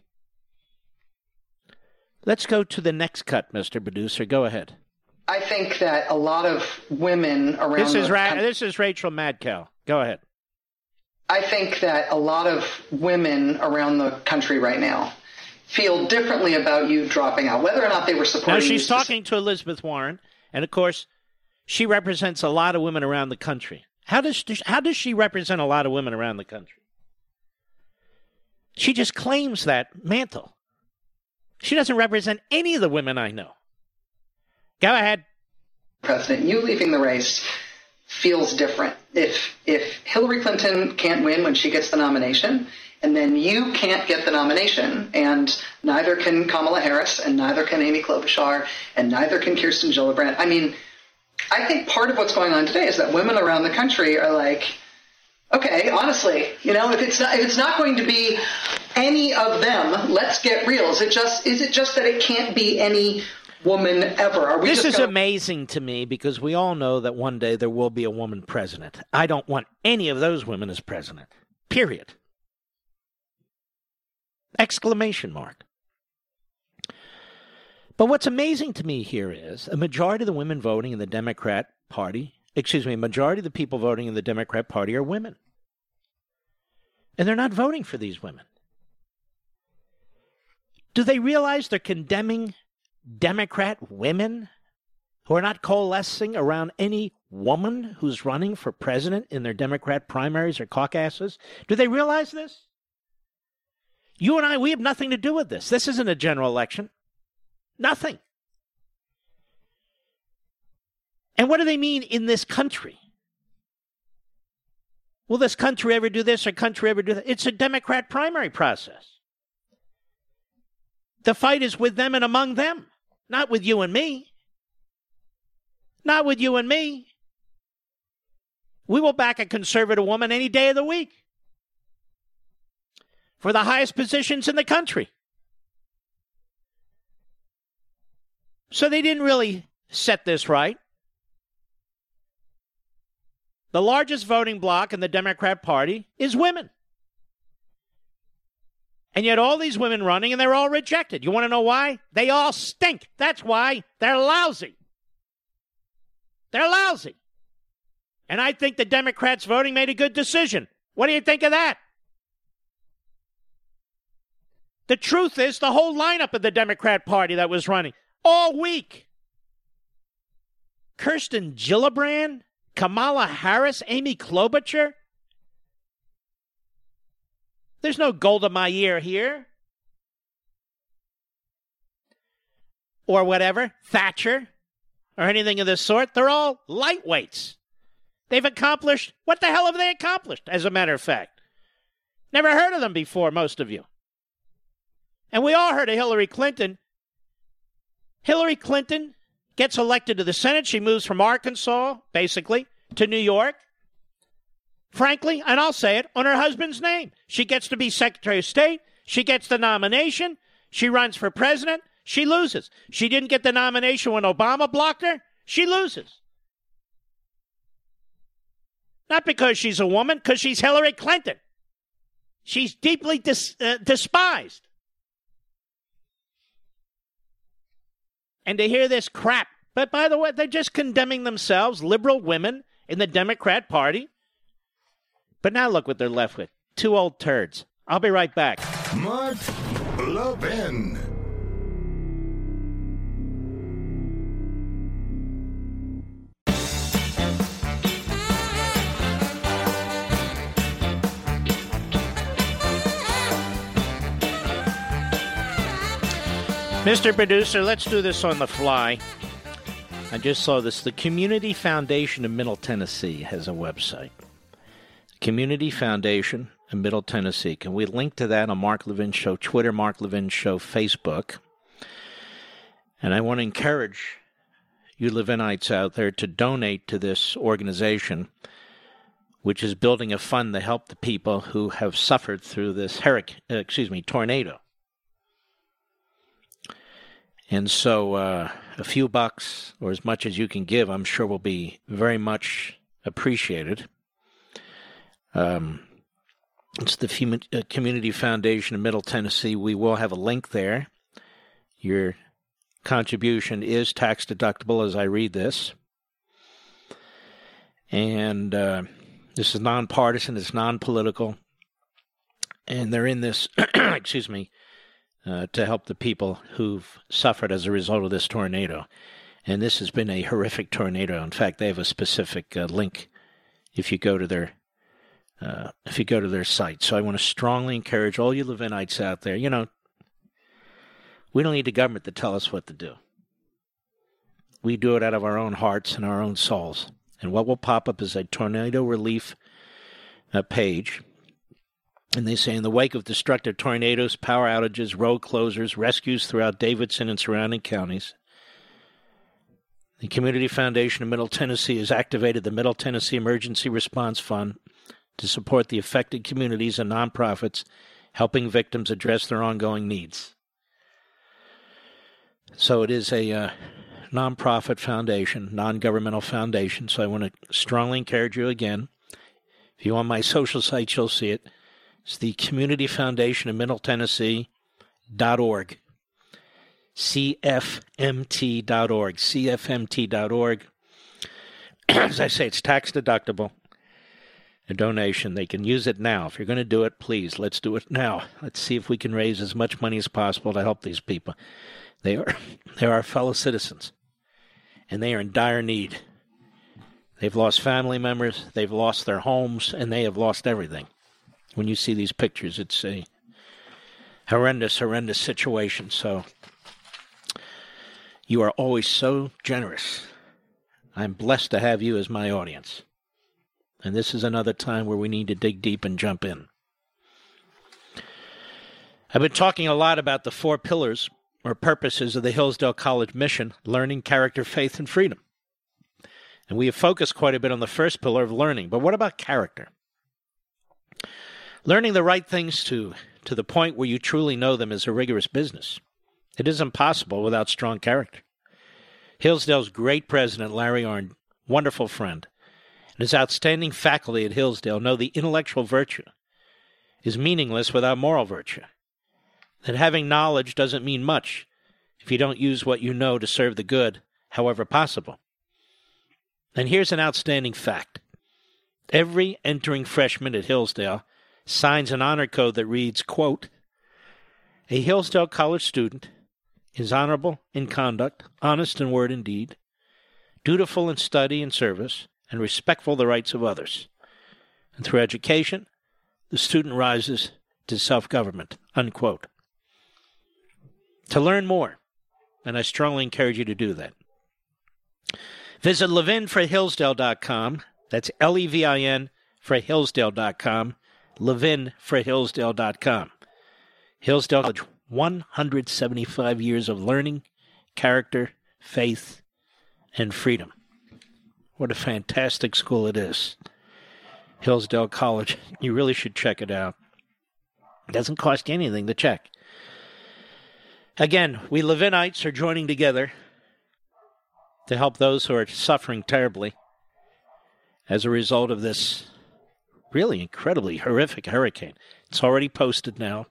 Speaker 1: Let's go to the next cut, Mister Producer. Go ahead.
Speaker 11: I think that a lot of women around
Speaker 1: This is
Speaker 11: the
Speaker 1: Ra-
Speaker 11: country,
Speaker 1: this is Rachel Madcow. Go ahead.
Speaker 11: I think that a lot of women around the country right now feel differently about you dropping out, whether or not they were supporting.
Speaker 1: Now she's
Speaker 11: you
Speaker 1: talking to Elizabeth Warren, and of course, she represents a lot of women around the country. How does how does she represent a lot of women around the country? She just claims that mantle. She doesn't represent any of the women I know. Go ahead.
Speaker 11: President, you leaving the race feels different. If if Hillary Clinton can't win when she gets the nomination, and then you can't get the nomination, and neither can Kamala Harris, and neither can Amy Klobuchar, and neither can Kirsten Gillibrand. I mean, I think part of what's going on today is that women around the country are like, okay, honestly, you know, if it's not if it's not going to be any of them, let's get real. Is it just is it just that it can't be any woman ever? Are we
Speaker 1: this
Speaker 11: just
Speaker 1: is
Speaker 11: gonna...
Speaker 1: amazing to me because we all know that one day there will be a woman president. I don't want any of those women as president. Period. Exclamation mark. But what's amazing to me here is a majority of the women voting in the Democrat Party, excuse me, a majority of the people voting in the Democrat Party are women. And they're not voting for these women. Do they realize they're condemning Democrat women who are not coalescing around any woman who's running for president in their Democrat primaries or caucuses? Do they realize this? You and I, we have nothing to do with this. This isn't a general election. Nothing. And what do they mean in this country? Will this country ever do this or country ever do that? It's a Democrat primary process. The fight is with them and among them, not with you and me. Not with you and me. We will back a conservative woman any day of the week for the highest positions in the country. So they didn't really set this right. The largest voting bloc in the Democrat Party is women. And yet all these women running, and they're all rejected. You want to know why? They all stink. That's why. They're lousy. They're lousy. And I think the Democrats voting made a good decision. What do you think of that?
Speaker 8: The truth is, the whole lineup of the Democrat Party that was running all week. Kirsten Gillibrand, Kamala Harris, Amy Klobuchar. There's no Golda Meir here. Or whatever, Thatcher, or anything of this sort. They're all lightweights. They've accomplished, what the hell have they accomplished, as a matter of fact? Never heard of them before, most of you. And we all heard of Hillary Clinton. Hillary Clinton gets elected to the Senate. She moves from Arkansas, basically, to New York. Frankly, and I'll say it, on her husband's name. She gets to be Secretary of State. She gets the nomination. She runs for president. She loses. She didn't get the nomination when Obama blocked her. She loses. Not because she's a woman, because she's Hillary Clinton. She's deeply dis, uh, despised. And to hear this crap, but by the way, they're just condemning themselves, liberal women in the Democrat Party. But now look what they're left with. Two old turds. I'll be right back.
Speaker 2: Mark Levin.
Speaker 8: Mister Producer, let's do this on the fly. I just saw this. The Community Foundation of Middle Tennessee has a website. Community Foundation of Middle Tennessee. Can we link to that on Mark Levin Show Twitter, Mark Levin Show Facebook? And I want to encourage you Levinites out there to donate to this organization, which is building a fund to help the people who have suffered through this hurricane, uh, excuse me, tornado. And so uh, a few bucks, or as much as you can give, I'm sure will be very much appreciated. Um, it's the Fum- uh, Community Foundation of Middle Tennessee. We will have a link there. Your contribution is tax deductible as I read this. And uh, this is nonpartisan, it's non-political. And they're in this, excuse me, Uh, to help the people who've suffered as a result of this tornado. And this has been a horrific tornado. In fact, they have a specific uh, link if you go to their uh, if you go to their site. So I want to strongly encourage all you Levinites out there. You know, we don't need the government to tell us what to do. We do it out of our own hearts and our own souls. And what will pop up is a tornado relief uh, page. And they say, in the wake of destructive tornadoes, power outages, road closures, rescues throughout Davidson and surrounding counties, the Community Foundation of Middle Tennessee has activated the Middle Tennessee Emergency Response Fund to support the affected communities and nonprofits helping victims address their ongoing needs. So it is a uh, nonprofit foundation, non-governmental foundation, so I want to strongly encourage you again. If you go on my social sites, you'll see it. It's the Community Foundation of Middle Tennessee dot org. C F M T dot org. C F M T dot org. As I say, it's tax deductible. A donation. They can use it now. If you're going to do it, please, let's do it now. Let's see if we can raise as much money as possible to help these people. They are, they are our fellow citizens, and they are in dire need. They've lost family members, they've lost their homes, and they have lost everything. When you see these pictures, it's a horrendous, horrendous situation. So you are always so generous. I'm blessed to have you as my audience. And this is another time where we need to dig deep and jump in. I've been talking a lot about the four pillars or purposes of the Hillsdale College mission: learning, character, faith, and freedom. And we have focused quite a bit on the first pillar of learning. But what about character? Learning the right things to, to the point where you truly know them is a rigorous business. It is impossible without strong character. Hillsdale's great president, Larry Arnn, wonderful friend, and his outstanding faculty at Hillsdale know the intellectual virtue is meaningless without moral virtue. That having knowledge doesn't mean much if you don't use what you know to serve the good, however possible. And here's an outstanding fact. Every entering freshman at Hillsdale signs an honor code that reads, quote,
Speaker 1: A Hillsdale College student is honorable in conduct, honest in word and deed, dutiful in study and service, and respectful of the rights of others. And through education, the student rises to self-government, unquote. To learn more, and I strongly encourage you to do that, visit levin for hillsdale dot com. That's L E V I N for hillsdale dot com. levin for hillsdale dot com. Hillsdale College, one hundred seventy-five years of learning, character, faith, and freedom. What a fantastic school it is. Hillsdale College. You really should check it out. It doesn't cost you anything to check. Again, we Levinites are joining together to help those who are suffering terribly as a result of this really incredibly horrific hurricane. It's already posted now.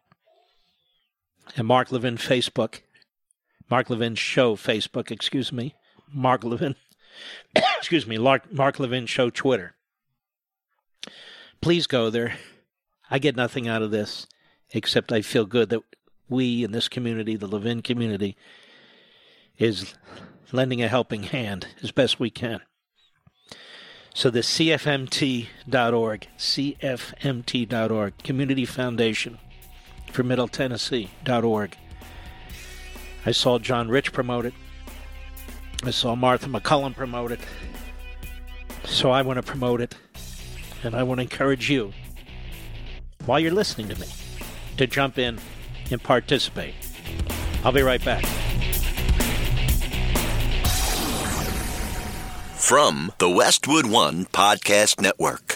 Speaker 1: And Mark Levin Facebook, Mark Levin Show Facebook, excuse me, Mark Levin, excuse me, Mark, Mark Levin Show Twitter. Please go there. I get nothing out of this, except I feel good that we in this community, the Levin community, is lending a helping hand as best we can. So the C F M T dot org, C F M T dot org, Community Foundation for Middle Tennessee dot org. I saw John Rich promote it. I saw Martha McCullum promote it. So I want to promote it. And I want to encourage you, while you're listening to me, to jump in and participate. I'll be right back.
Speaker 7: From the Westwood One Podcast Network.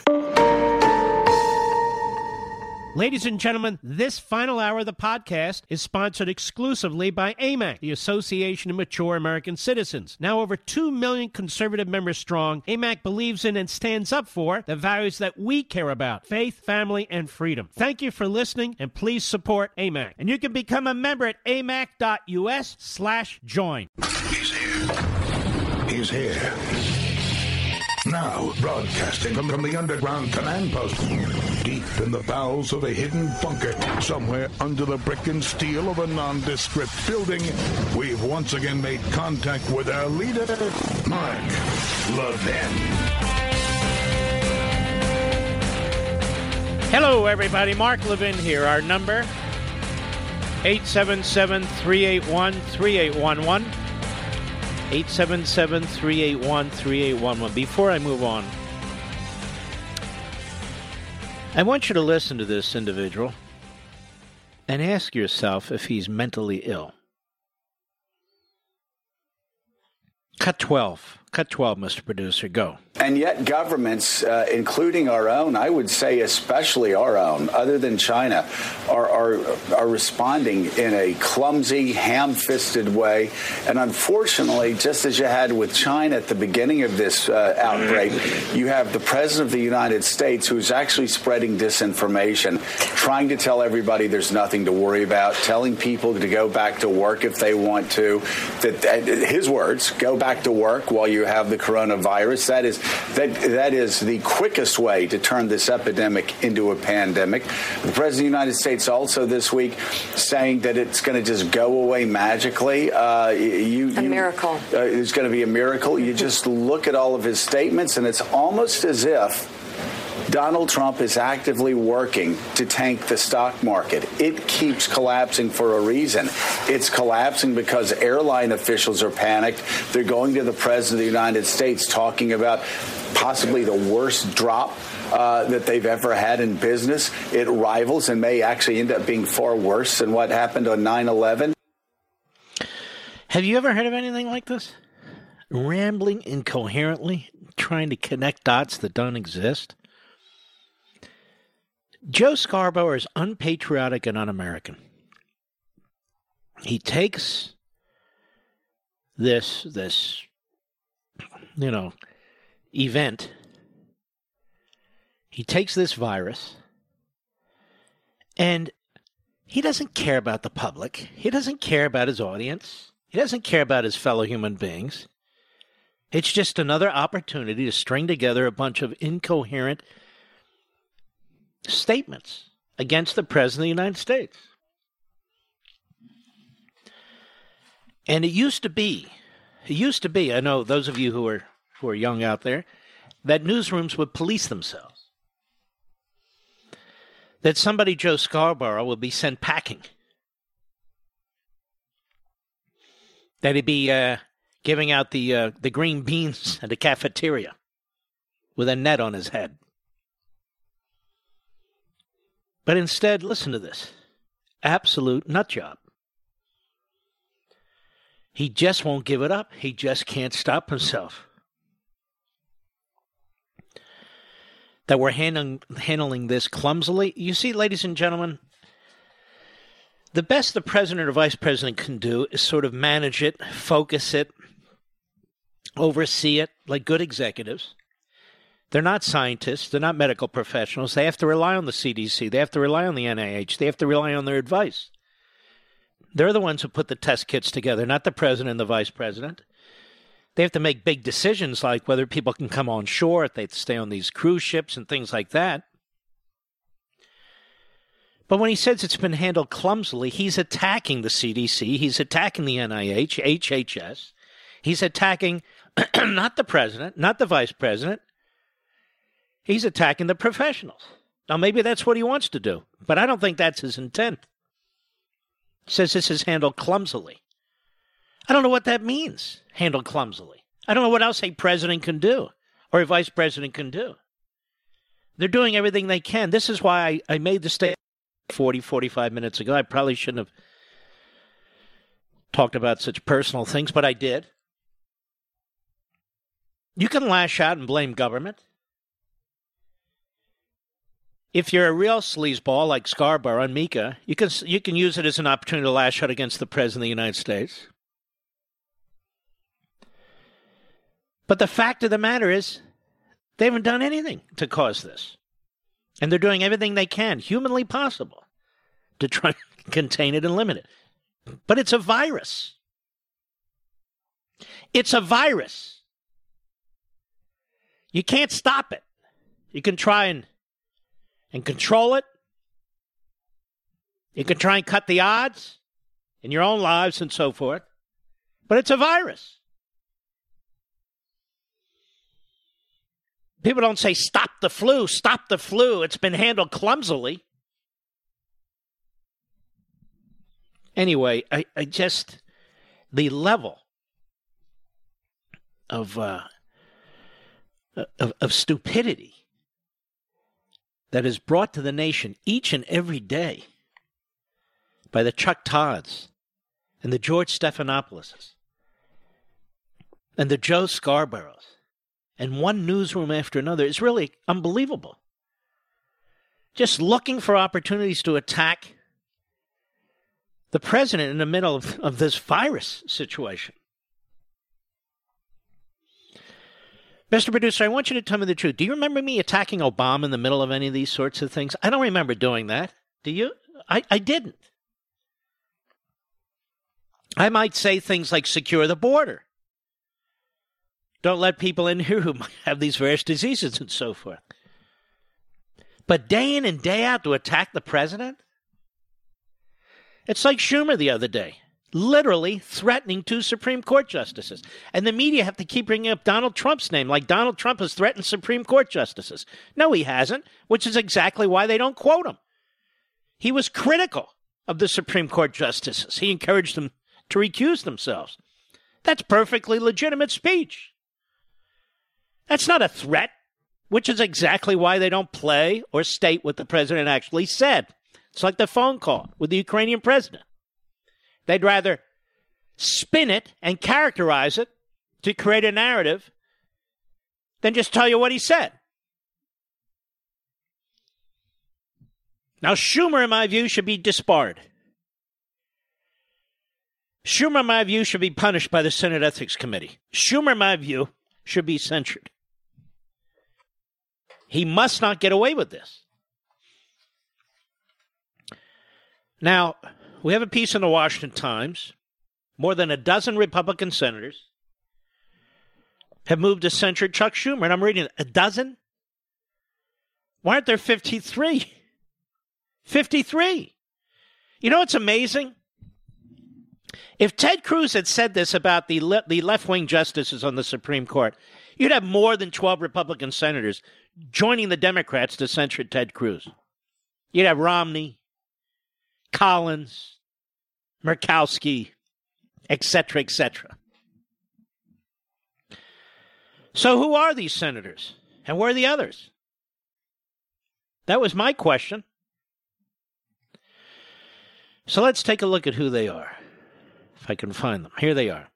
Speaker 8: Ladies and gentlemen, this final hour of the podcast is sponsored exclusively by A M A C, the Association of Mature American Citizens. Now over two million conservative members strong, A M A C believes in and stands up for the values that we care about: faith, family, and freedom. Thank you for listening, and please support A M A C. And you can become a member at amac.us slash join.
Speaker 2: He's here. He's here. Now, broadcasting from, from the underground command post, deep in the bowels of a hidden bunker, somewhere under the brick and steel of a nondescript building, we've once again made contact with our leader, Mark Levin.
Speaker 1: Hello, everybody. Mark Levin here. Our number, eight seven seven, three eight one, three eight one one. eight seven seven, three eight one, three eight one one. Before I move on, I want you to listen to this individual and ask yourself if he's mentally ill. Cut twelve. Cut twelve, Mister Producer. Go.
Speaker 12: And yet governments, uh, including our own, I would say especially our own, other than China, are, are, are responding in a clumsy, ham-fisted way. And unfortunately, just as you had with China at the beginning of this uh, outbreak, you have the President of the United States who's actually spreading disinformation, trying to tell everybody there's nothing to worry about, telling people to go back to work if they want to. That, uh, his words, go back to work while you have the coronavirus. That is That that is the quickest way to turn this epidemic into a pandemic. The President of the United States also this week saying that it's going to just go away magically. Uh, you,
Speaker 10: a
Speaker 12: you,
Speaker 10: miracle.
Speaker 12: Uh, it's going to be a miracle. You just look at all of his statements, and it's almost as if Donald Trump is actively working to tank the stock market. It keeps collapsing for a reason. It's collapsing because airline officials are panicked. They're going to the President of the United States talking about possibly the worst drop uh, that they've ever had in business. It rivals and may actually end up being far worse than what happened on nine eleven.
Speaker 1: Have you ever heard of anything like this? Rambling incoherently, trying to connect dots that don't exist? Joe Scarborough is unpatriotic and un-American. He takes this, this, you know, event. He takes this virus, and he doesn't care about the public. He doesn't care about his audience. He doesn't care about his fellow human beings. It's just another opportunity to string together a bunch of incoherent statements against the President of the United States. And it used to be, it used to be, I know those of you who are who are young out there, that newsrooms would police themselves. That somebody, Joe Scarborough, would be sent packing. That he'd be uh, giving out the uh, the green beans at the cafeteria with a net on his head. But instead, listen to this. Absolute nut job. He just won't give it up. He just can't stop himself. That we're handling, handling this clumsily. You see, ladies and gentlemen, the best the president or vice president can do is sort of manage it, focus it, oversee it like good executives. They're not scientists. They're not medical professionals. They have to rely on the C D C. They have to rely on the N I H. They have to rely on their advice. They're the ones who put the test kits together, not the president and the vice president. They have to make big decisions like whether people can come on shore, if they stay on these cruise ships and things like that. But when he says it's been handled clumsily, he's attacking the C D C. He's attacking the N I H, H H S. He's attacking not the president, not the vice president. He's attacking the professionals. Now, maybe that's what he wants to do, but I don't think that's his intent. He says this is handled clumsily. I don't know what that means, handled clumsily. I don't know what else a president can do or a vice president can do. They're doing everything they can. This is why I, I made the statement forty, forty-five minutes ago. I probably shouldn't have talked about such personal things, but I did. You can lash out and blame government. If you're a real sleazeball like Scarborough and Mika, you can you can use it as an opportunity to lash out against the President of the United States. But the fact of the matter is, they haven't done anything to cause this. And they're doing everything they can, humanly possible, to try to contain it and limit it. But it's a virus. It's a virus. You can't stop it. You can try and and control it. You can try and cut the odds in your own lives and so forth. But it's a virus. People don't say, stop the flu, stop the flu. It's been handled clumsily. Anyway, I, I just, the level of, uh, of, of stupidity that is brought to the nation each and every day by the Chuck Todds and the George Stephanopoulos and the Joe Scarboroughs and one newsroom after another is really unbelievable. Just looking for opportunities to attack the president in the middle of, of this virus situation. Mister Producer, I want you to tell me the truth. Do you remember me attacking Obama in the middle of any of these sorts of things? I don't remember doing that. Do you? I, I didn't. I might say things like secure the border. Don't let people in here who have these various diseases and so forth. But day in and day out to attack the president? It's like Schumer the other day, literally threatening two Supreme Court justices. And the media have to keep bringing up Donald Trump's name, like Donald Trump has threatened Supreme Court justices. No, he hasn't, which is exactly why they don't quote him. He was critical of the Supreme Court justices. He encouraged them to recuse themselves. That's perfectly legitimate speech. That's not a threat, which is exactly why they don't play or state what the president actually said. It's like the phone call with the Ukrainian president. They'd rather spin it and characterize it to create a narrative than just tell you what he said. Now, Schumer, in my view, should be disbarred. Schumer, in my view, should be punished by the Senate Ethics Committee. Schumer, in my view, should be censured. He must not get away with this. Now, we have a piece in the Washington Times. More than a dozen Republican senators have moved to censure Chuck Schumer. And I'm reading it. A dozen? Why aren't there fifty-three? fifty-three. You know what's amazing? If Ted Cruz had said this about the le- the left-wing justices on the Supreme Court, you'd have more than twelve Republican senators joining the Democrats to censure Ted Cruz. You'd have Romney, Collins, Murkowski, et cetera, et cetera. So who are these senators? And where are the others? That was my question. So let's take a look at who they are, if I can find them. Here they are.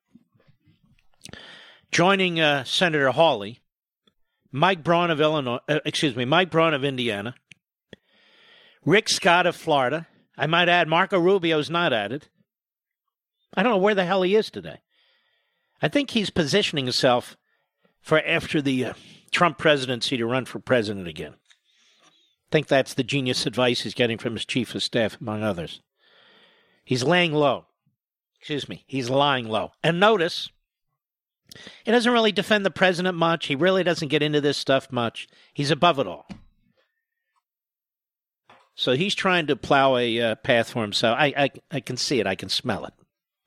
Speaker 1: Joining uh, Senator Hawley, Mike Braun of Illinois, uh, excuse me, Mike Braun of Indiana, Rick Scott of Florida. I might add, Marco Rubio's not added. I don't know where the hell he is today. I think he's positioning himself for after the uh, Trump presidency to run for president again. I think that's the genius advice he's getting from his chief of staff, among others. He's laying low. Excuse me. He's lying low. And notice, he doesn't really defend the president much. He really doesn't get into this stuff much. He's above it all. So he's trying to plow a uh, path for himself. I, I, I can see it. I can smell it.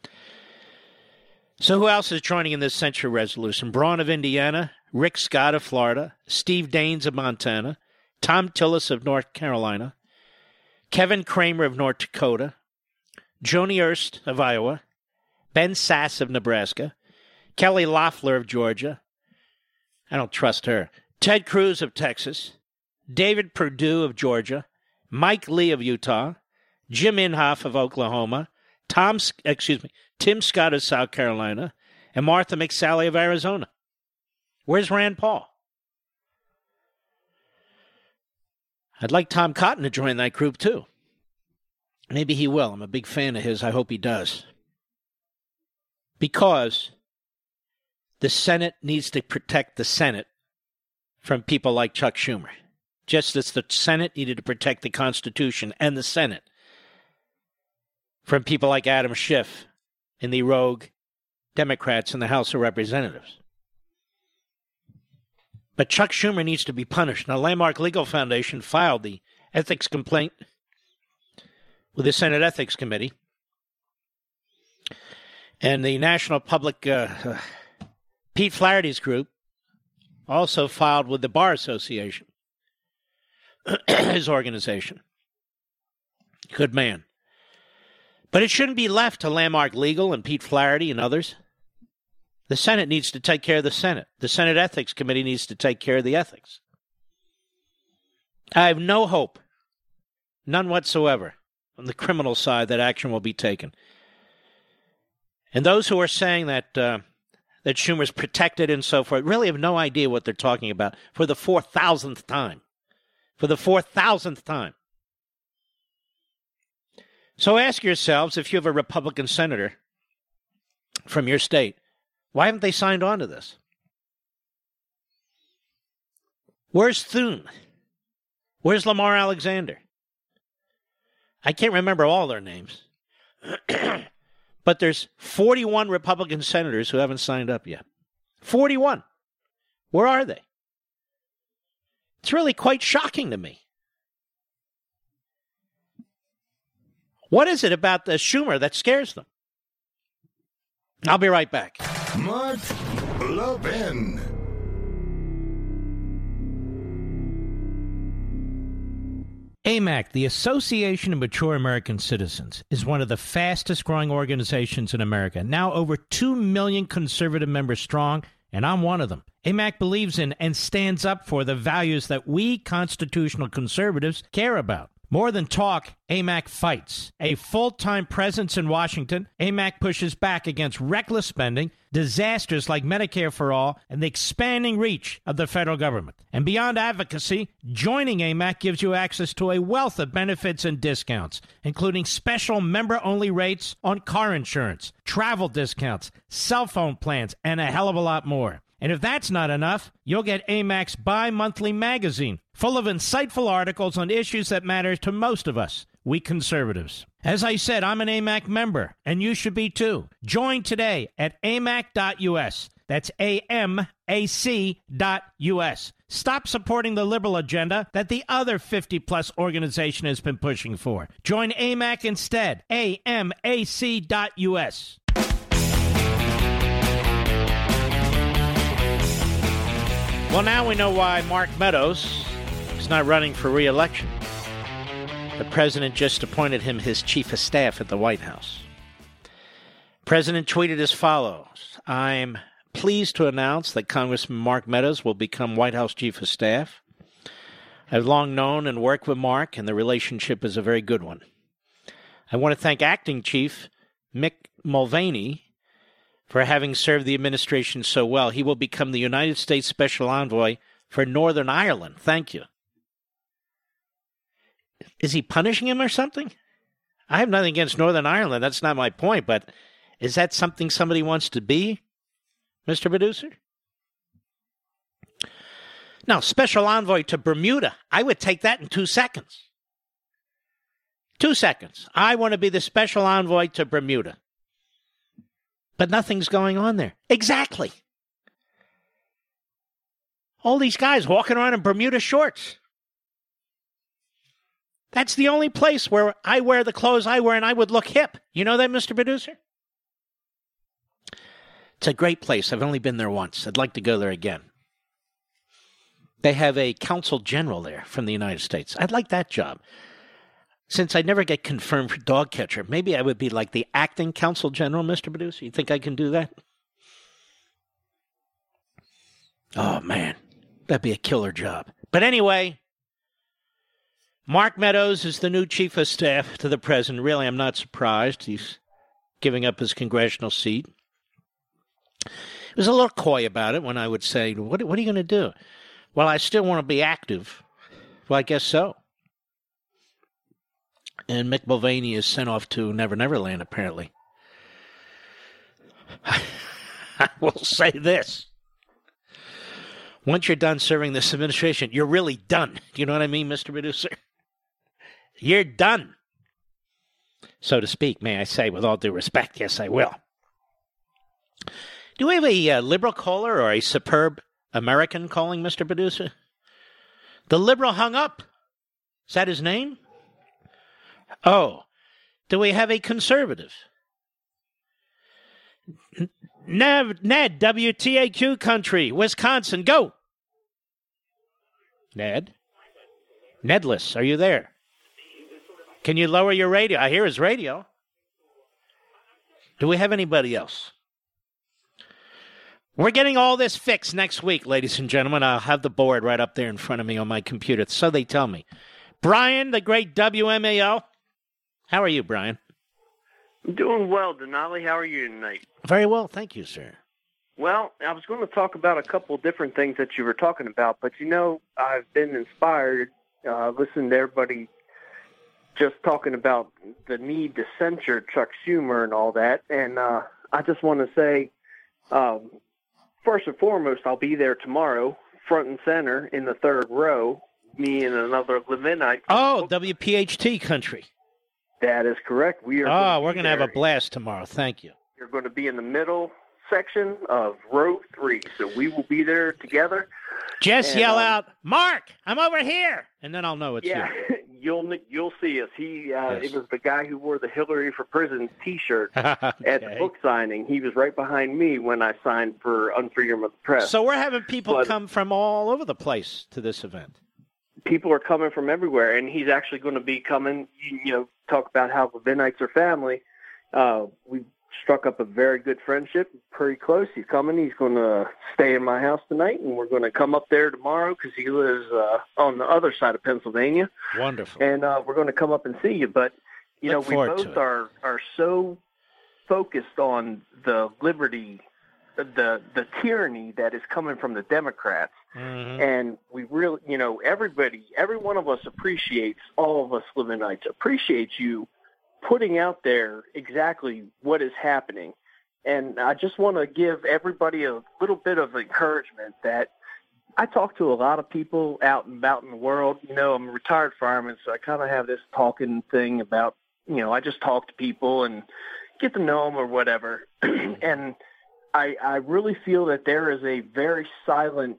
Speaker 1: So who else is joining in this censure resolution? Braun of Indiana, Rick Scott of Florida, Steve Daines of Montana, Tom Tillis of North Carolina, Kevin Kramer of North Dakota, Joni Ernst of Iowa, Ben Sasse of Nebraska, Kelly Loeffler of Georgia. I don't trust her. Ted Cruz of Texas, David Perdue of Georgia, Mike Lee of Utah, Jim Inhofe of Oklahoma, Tom, excuse me, Tim Scott of South Carolina, and Martha McSally of Arizona. Where's Rand Paul? I'd like Tom Cotton to join that group, too. Maybe he will. I'm a big fan of his. I hope he does. Because the Senate needs to protect the Senate from people like Chuck Schumer. Just as the Senate needed to protect the Constitution and the Senate from people like Adam Schiff and the rogue Democrats in the House of Representatives. But Chuck Schumer needs to be punished. Now, Landmark Legal Foundation filed the ethics complaint with the Senate Ethics Committee. And the National Public, uh, uh, Pete Flaherty's group, also filed with the Bar Association, his organization. Good man. But it shouldn't be left to Landmark Legal and Pete Flaherty and others. The Senate needs to take care of the Senate. The Senate Ethics Committee needs to take care of the ethics. I have no hope, none whatsoever, on the criminal side that action will be taken. And those who are saying that uh, that Schumer's protected and so forth really have no idea what they're talking about for the four thousandth time. For the four thousandth time. So ask yourselves, if you have a Republican senator from your state, why haven't they signed on to this? Where's Thune? Where's Lamar Alexander? I can't remember all their names. But there's forty-one Republican senators who haven't signed up yet. forty-one. Where are they? It's really quite shocking to me. What is it about the Schumer that scares them? I'll be right back.
Speaker 2: Mark Levin.
Speaker 8: A M A C, the Association of Mature American Citizens, is one of the fastest growing organizations in America. Now over two million conservative members strong, and I'm one of them. A M A C believes in and stands up for the values that we constitutional conservatives care about. More than talk, A M A C fights. A full-time presence in Washington, A M A C pushes back against reckless spending, disasters like Medicare for All, and the expanding reach of the federal government. And beyond advocacy, joining A M A C gives you access to a wealth of benefits and discounts, including special member-only rates on car insurance, travel discounts, cell phone plans, and a hell of a lot more. And if that's not enough, you'll get A M A C's bi-monthly magazine, full of insightful articles on issues that matter to most of us, we conservatives. As I said, I'm an A M A C member, and you should be too. Join today at A M A C dot U S. That's A M A C dot U S. Stop supporting the liberal agenda that the other fifty-plus organization has been pushing for. Join A M A C instead. A M A C dot U S.
Speaker 1: Well, now we know why Mark Meadows is not running for re-election. The president just appointed him his chief of staff at the White House. The president tweeted as follows: I'm pleased to announce that Congressman Mark Meadows will become White House chief of staff. I've long known and worked with Mark, and the relationship is a very good one. I want to thank Acting Chief Mick Mulvaney for having served the administration so well. He will become the United States Special Envoy for Northern Ireland. Thank you. Is he punishing him or something? I have nothing against Northern Ireland. That's not my point, but is that something somebody wants to be, Mister Producer? No, Special Envoy to Bermuda. I would take that in two seconds. Two seconds. I want to be the Special Envoy to Bermuda. But nothing's going on there. Exactly. All these guys walking around in Bermuda shorts. That's the only place where I wear the clothes I wear and I would look hip. You know that, Mister Producer? It's a great place. I've only been there once. I'd like to go there again. They have a consul general there from the United States. I'd like that job. Since I never get confirmed for dog catcher, maybe I would be like the acting consul general, Mister Producer. You think I can do that? Oh, man. That'd be a killer job. But anyway, Mark Meadows is the new chief of staff to the president. Really, I'm not surprised. He's giving up his congressional seat. He was a little coy about it when I would say, what, what are you going to do? Well, I still want to be active. Well, I guess so. And Mick Mulvaney is sent off to Never Never Land, apparently. I will say this. Once you're done serving this administration, you're really done. You know what I mean, Mister Producer? You're done. So to speak, may I say, with all due respect, yes, I will. Do we have a uh, liberal caller or a superb American calling, Mister Producer? The liberal hung up. Is that his name? Oh, do we have a conservative? Ned, Ned, W T A Q country, Wisconsin, go. Ned? Nedless, are you there? Can you lower your radio? I hear his radio. Do we have anybody else? We're getting all this fixed next week, ladies and gentlemen. I'll have the board right up there in front of me on my computer. So they tell me. Brian, the great W M A O. How are you, Brian?
Speaker 13: I'm doing well, Denali. How are you tonight?
Speaker 1: Very well, thank you, sir.
Speaker 13: Well, I was going to talk about a couple of different things that you were talking about, but, you know, I've been inspired uh, listening to everybody just talking about the need to censure Chuck Schumer and all that, and uh, I just want to say, um, first and foremost, I'll be there tomorrow, front and center in the third row, me and another Levinite.
Speaker 1: Oh, W P H T country.
Speaker 13: That is correct. We are.
Speaker 1: Oh, we're going to have a blast tomorrow. Thank you.
Speaker 13: You're going to be in the middle section of row three, so we will be there together.
Speaker 1: Just
Speaker 13: and,
Speaker 1: yell
Speaker 13: um,
Speaker 1: out, "Mark, I'm over here," and then I'll know it's
Speaker 13: yeah,
Speaker 1: you.
Speaker 13: you'll you'll see us. He uh,
Speaker 1: Yes.
Speaker 13: it was the guy who wore the Hillary for Prison T-shirt
Speaker 1: Okay.
Speaker 13: at the book signing. He was right behind me when I signed for Unfreedom of the Press.
Speaker 1: So we're having people
Speaker 13: But-
Speaker 1: come from all over the place to this event.
Speaker 13: People are coming from everywhere, and he's actually going to be coming, you, you know, talk about how Levinites are family. Uh, we struck up a very good friendship, pretty close. He's coming. He's going to stay in my house tonight, and we're going to come up there tomorrow because he lives uh, on the other side of Pennsylvania.
Speaker 1: Wonderful.
Speaker 13: And uh, we're going to come up and see you. But, you
Speaker 1: Look
Speaker 13: know, we
Speaker 1: forward to
Speaker 13: both
Speaker 1: it.
Speaker 13: are, are so focused on the liberty, the the tyranny that is coming from the Democrats.
Speaker 1: Mhm.
Speaker 13: And we really, you know, everybody, every one of us appreciates, all of us Livinites appreciate you putting out there exactly what is happening. And I just want to give everybody a little bit of encouragement that I talk to a lot of people out and about in the world. You know, I'm a retired fireman, so I kind of have this talking thing about, you know, I just talk to people and get to know them or whatever. And I, I really feel that there is a very silent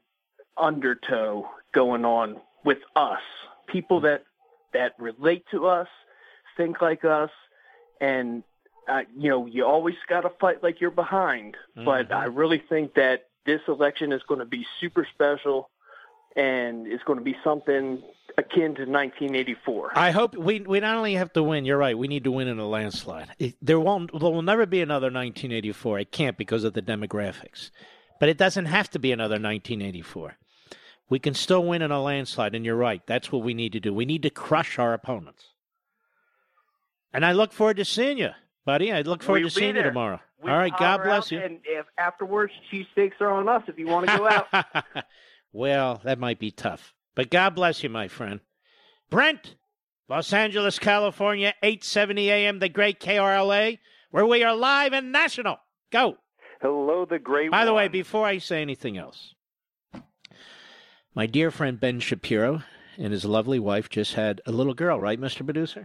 Speaker 13: undertow going on with us, people that that relate to us, think like us, and uh, you know, you always got to fight like you're behind.
Speaker 1: Mhm.
Speaker 13: But I really think that this election is going to be super special, and it's going to be something akin to nineteen eighty-four.
Speaker 1: I hope we we not only have to win. You're right. We need to win in a landslide. It, there won't. There will never be another nineteen eighty-four. It can't because of the demographics. But it doesn't have to be another nineteen eighty-four. We can still win in a landslide, and you're right. That's what we need to do. We need to crush our opponents. And I look forward to seeing you, buddy. I look forward
Speaker 13: We'll
Speaker 1: to seeing
Speaker 13: there.
Speaker 1: you tomorrow.
Speaker 13: We
Speaker 1: All right, God
Speaker 13: holler
Speaker 1: bless
Speaker 13: out,
Speaker 1: you.
Speaker 13: And if afterwards, cheesesteaks are on us if you want to go out.
Speaker 1: Well, that might be tough. But God bless you, my friend. Brent, Los Angeles, California, eight seventy A M, the great K R L A, where we are live and national. Go.
Speaker 14: Hello, the great
Speaker 1: By the
Speaker 14: one.
Speaker 1: way, before I say anything else, my dear friend Ben Shapiro and his lovely wife just had a little girl, right, Mister Producer?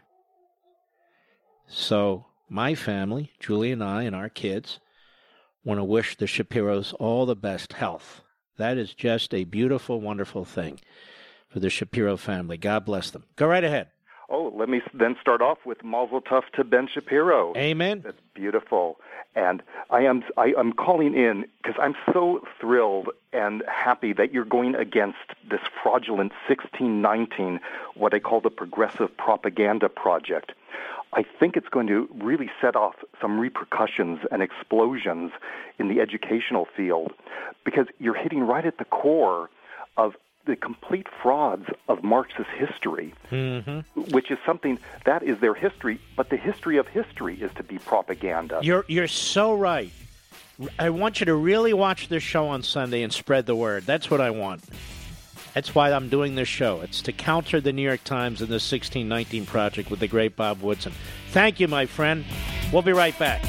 Speaker 1: So my family, Julie and I, and our kids want to wish the Shapiros all the best health. That is just a beautiful, wonderful thing for the Shapiro family. God bless them. Go right ahead.
Speaker 14: Oh, let me then start off with Mazel Tov to Ben Shapiro.
Speaker 1: Amen.
Speaker 14: That's beautiful. And I am I am calling in because I'm so thrilled and happy that you're going against this fraudulent sixteen nineteen, what I call the Progressive Propaganda Project. I think it's going to really set off some repercussions and explosions in the educational field because you're hitting right at the core of the complete frauds of Marxist history,
Speaker 1: mm-hmm.
Speaker 14: which is something that is their history, but the history of history is to be propaganda.
Speaker 1: You're you're so right. I want you to really watch this show on Sunday and spread the word. That's what I want. That's why I'm doing this show. It's to counter the New York Times and the sixteen nineteen Project with the great Bob Woodson. Thank you, my friend. We'll be right back.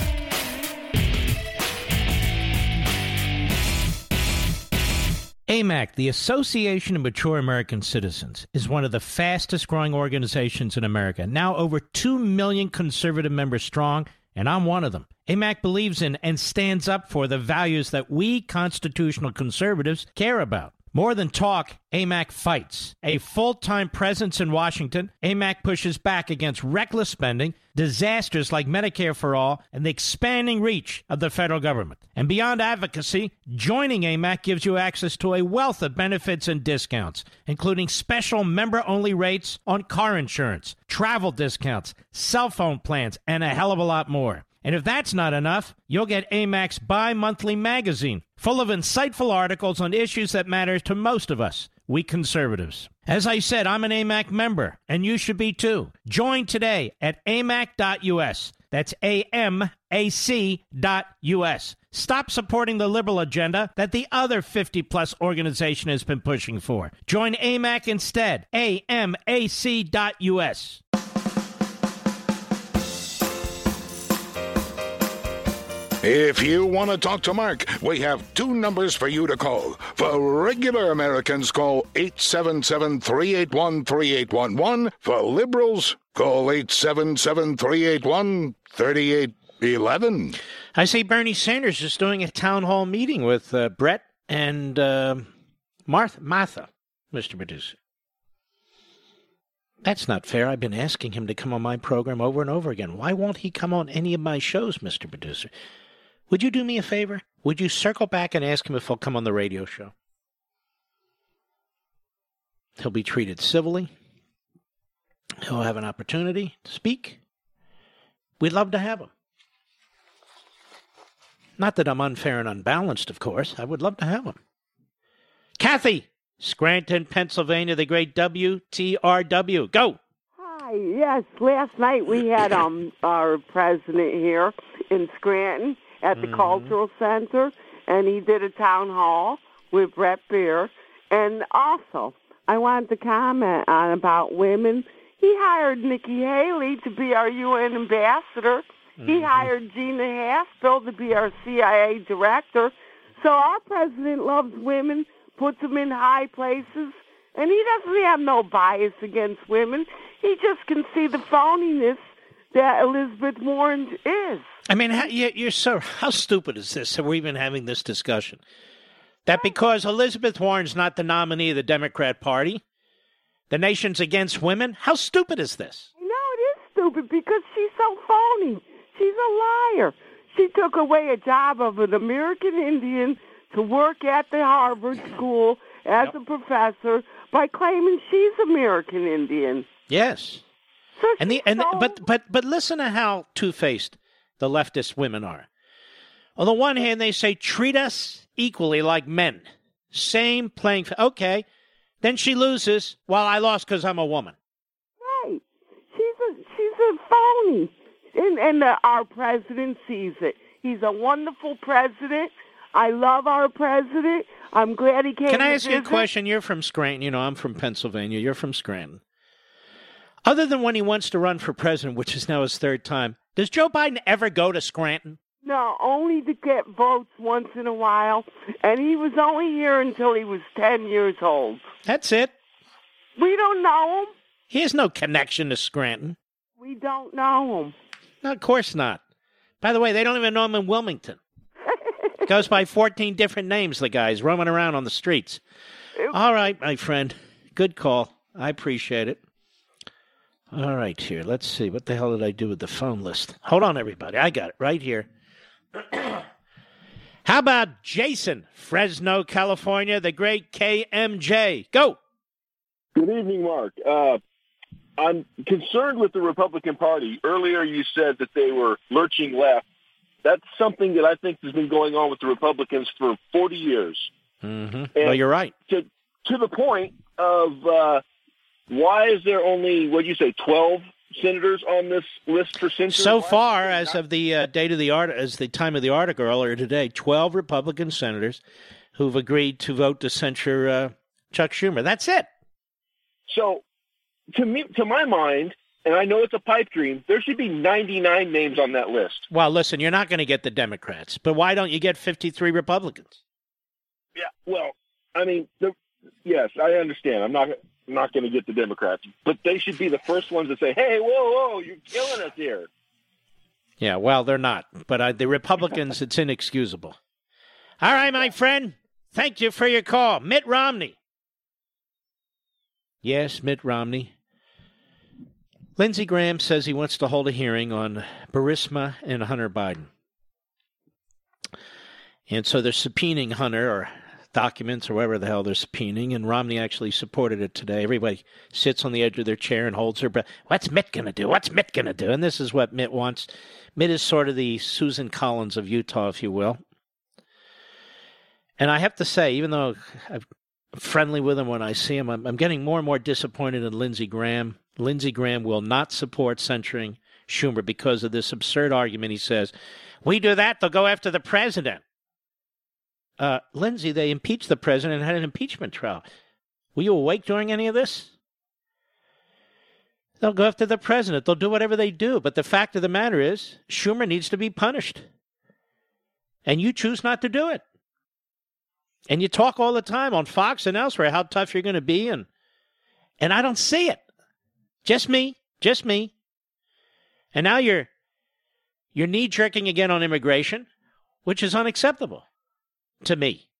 Speaker 1: A M A C, the Association of Mature American Citizens, is one of the fastest-growing organizations in America. Now over two million conservative members strong, and I'm one of them. A M A C believes in and stands up for the values that we constitutional conservatives care about. More than talk, A M A C fights. A full-time presence in Washington, A M A C pushes back against reckless spending, disasters like Medicare for All, and the expanding reach of the federal government. And beyond advocacy, joining A M A C gives you access to a wealth of benefits and discounts, including special member-only rates on car insurance, travel discounts, cell phone plans, and a hell of a lot more. And if that's not enough, you'll get A M A C's bi-monthly magazine, full of insightful articles on issues that matter to most of us, we conservatives. As I said, I'm an A M A C member, and you should be too. Join today at A M A C dot U S. That's A M A C dot U S. Stop supporting the liberal agenda that the other fifty-plus organization has been pushing for. Join A M A C instead. A M A C dot U S.
Speaker 2: If you want to talk to Mark, we have two numbers for you to call. For regular Americans, call eight seven seven, three eight one, three eight one one. For liberals, call eight seven seven, three eight one, three eight one one.
Speaker 1: I see Bernie Sanders is doing a town hall meeting with uh, Brett and uh, Martha, Martha, Mister Producer. That's not fair. I've been asking him to come on my program over and over again. Why won't he come on any of my shows, Mister Producer? Would you do me a favor? Would you circle back and ask him if he'll come on the radio show? He'll be treated civilly. He'll have an opportunity to speak. We'd love to have him. Not that I'm unfair and unbalanced, of course. I would love to have him. Kathy, Scranton, Pennsylvania, the great W T R W. Go.
Speaker 15: Hi. Yes, last night we had um our president here in Scranton at the mm-hmm. Cultural Center, and he did a town hall with Brett Beer. And also, I wanted to comment on about women. He hired Nikki Haley to be our U N ambassador. Mm-hmm. He hired Gina Haspel to be our C I A director. So our president loves women, puts them in high places, and he doesn't have no bias against women. He just can see the phoniness that Elizabeth Warren is.
Speaker 1: I mean, how, you're so, how stupid is this that we're even having this discussion? That because Elizabeth Warren's not the nominee of the Democrat Party, the nation's against women? How stupid is this?
Speaker 15: No, it is stupid because she's so phony. She's a liar. She took away a job of an American Indian to work at the Harvard School as a professor by claiming she's American Indian.
Speaker 1: Yes.
Speaker 15: So
Speaker 1: and the
Speaker 15: she's
Speaker 1: and the,
Speaker 15: so-
Speaker 1: but but but listen to how two-faced the leftist women are. On the one hand, they say treat us equally like men, same playing field. Okay, then she loses. Well, I lost because I'm a woman.
Speaker 15: Right. She's a she's a phony, and and uh, our president sees it. He's a wonderful president. I love our president. I'm glad he came.
Speaker 1: Can I
Speaker 15: to
Speaker 1: ask you a
Speaker 15: visit.
Speaker 1: question? You're from Scranton. You know, I'm from Pennsylvania. You're from Scranton. Other than when he wants to run for president, which is now his third time, does Joe Biden ever go to Scranton?
Speaker 15: No, only to get votes once in a while, and he was only here until he was ten years old.
Speaker 1: That's it.
Speaker 15: We don't know him.
Speaker 1: He has no connection to Scranton.
Speaker 15: We don't know him.
Speaker 1: No, of course not. By the way, they don't even know him in Wilmington. Goes by fourteen different names, the guy's roaming around on the streets. All right, my friend. Good call. I appreciate it. All right, here. Let's see. What the hell did I do with the phone list? Hold on, everybody. I got it right here. How about Jason, Fresno, California, the great K M J? Go.
Speaker 16: Good evening, Mark. Uh, I'm concerned with the Republican Party. Earlier you said that they were lurching left. That's something that I think has been going on with the Republicans for forty years.
Speaker 1: Mm-hmm. Well, you're right.
Speaker 16: To, to the point of uh, why is there only, what did you say, twelve senators on this list for censure?
Speaker 1: So
Speaker 16: why?
Speaker 1: far, as of the uh, date of the art, as the time of the article earlier today, twelve Republican senators who've agreed to vote to censure uh, Chuck Schumer. That's it.
Speaker 16: So, to me, to my mind, and I know it's a pipe dream, there should be ninety-nine names on that list.
Speaker 1: Well, listen, you're not going to get the Democrats, but why don't you get fifty-three Republicans?
Speaker 16: Yeah, well, I mean, the, yes, I understand. I'm not I'm not going to get the Democrats, but they should be the first ones to say, "Hey, whoa, whoa, you're killing us here."
Speaker 1: Yeah, well, they're not, but uh, the Republicans, it's inexcusable. All right, my friend, thank you for your call, Mitt Romney. Yes, Mitt Romney. Lindsey Graham says he wants to hold a hearing on Burisma and Hunter Biden. And so they're subpoenaing Hunter or documents or whatever the hell they're subpoenaing, and Romney actually supported it today. Everybody sits on the edge of their chair and holds their breath. What's Mitt going to do? What's Mitt going to do? And this is what Mitt wants. Mitt is sort of the Susan Collins of Utah, if you will. And I have to say, even though I'm friendly with him when I see him, I'm, I'm getting more and more disappointed in Lindsey Graham. Lindsey Graham will not support censuring Schumer because of this absurd argument. He says, we do that, they'll go after the president. Uh, Lindsey, they impeached the president and had an impeachment trial. Were you awake during any of this? They'll go after the president. They'll do whatever they do. But the fact of the matter is, Schumer needs to be punished. And you choose not to do it. And you talk all the time on Fox and elsewhere how tough you're going to be. And, and I don't see it. Just me. Just me. And now you're, you're knee-jerking again on immigration, which is unacceptable to me.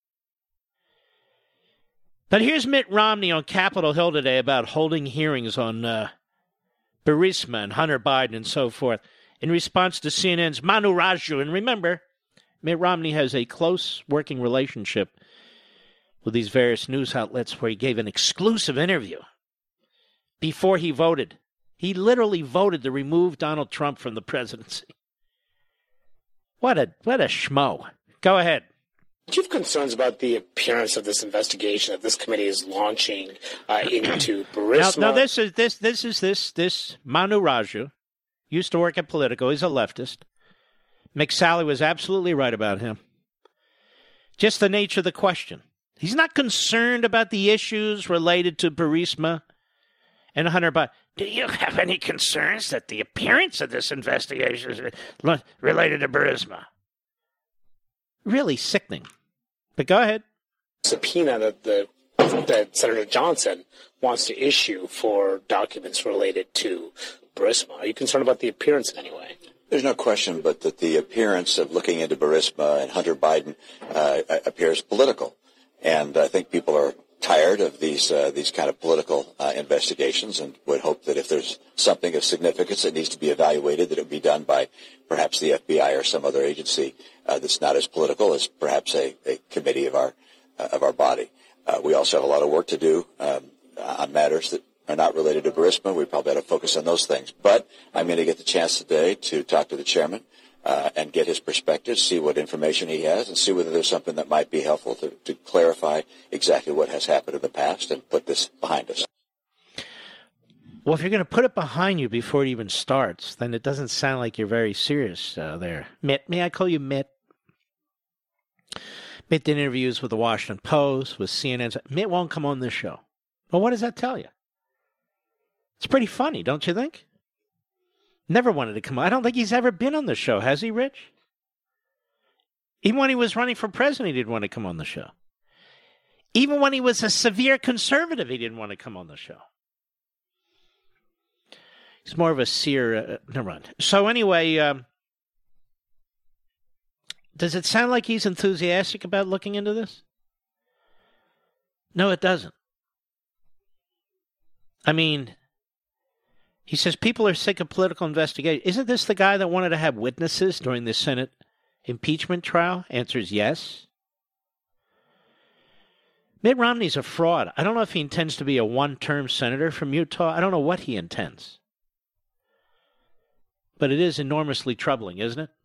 Speaker 1: But here's Mitt Romney on Capitol Hill today about holding hearings on uh, Burisma and Hunter Biden and so forth in response to C N N's Manu Raju. And remember, Mitt Romney has a close working relationship with these various news outlets where he gave an exclusive interview before he voted. He literally voted to remove Donald Trump from the presidency. What a what a schmo. Go ahead.
Speaker 17: Do you have concerns about the appearance of this investigation that this committee is launching uh, into Burisma?
Speaker 1: Now, now this is this this is this this Manu Raju used to work at Politico. He's a leftist. McSally was absolutely right about him. Just the nature of the question. He's not concerned about the issues related to Burisma and Hunter Biden. Do you have any concerns that the appearance of this investigation is related to Burisma? Really sickening. But go ahead.
Speaker 17: Subpoena that the that Senator Johnson wants to issue for documents related to Burisma. Are you concerned about the appearance in any way?
Speaker 18: There's no question but that the appearance of looking into Burisma and Hunter Biden uh, appears political. And I think people are tired of these uh, these kind of political uh, investigations and would hope that if there's something of significance that needs to be evaluated, that it would be done by perhaps the F B I or some other agency uh, that's not as political as perhaps a, a committee of our uh, of our body. Uh, we also have a lot of work to do um, on matters that are not related to Burisma. We probably ought to focus on those things. But I'm going to get the chance today to talk to the chairman Uh, and get his perspective, see what information he has, and see whether there's something that might be helpful to, to clarify exactly what has happened in the past and put this behind us.
Speaker 1: Well, if you're going to put it behind you before it even starts, then it doesn't sound like you're very serious uh, there. Mitt, may I call you Mitt? Mitt did interviews with the Washington Post, with C N N. Mitt won't come on this show. Well, what does that tell you? It's pretty funny, don't you think? Never wanted to come on. I don't think he's ever been on the show, has he, Rich? Even when he was running for president, he didn't want to come on the show. Even when he was a severe conservative, he didn't want to come on the show. He's more of a seer. Uh, never mind. So anyway, um, does it sound like he's enthusiastic about looking into this? No, it doesn't. I mean, he says people are sick of political investigation. Isn't this the guy that wanted to have witnesses during the Senate impeachment trial? Answers yes. Mitt Romney's a fraud. I don't know if he intends to be a one-term senator from Utah. I don't know what he intends. But it is enormously troubling, isn't it?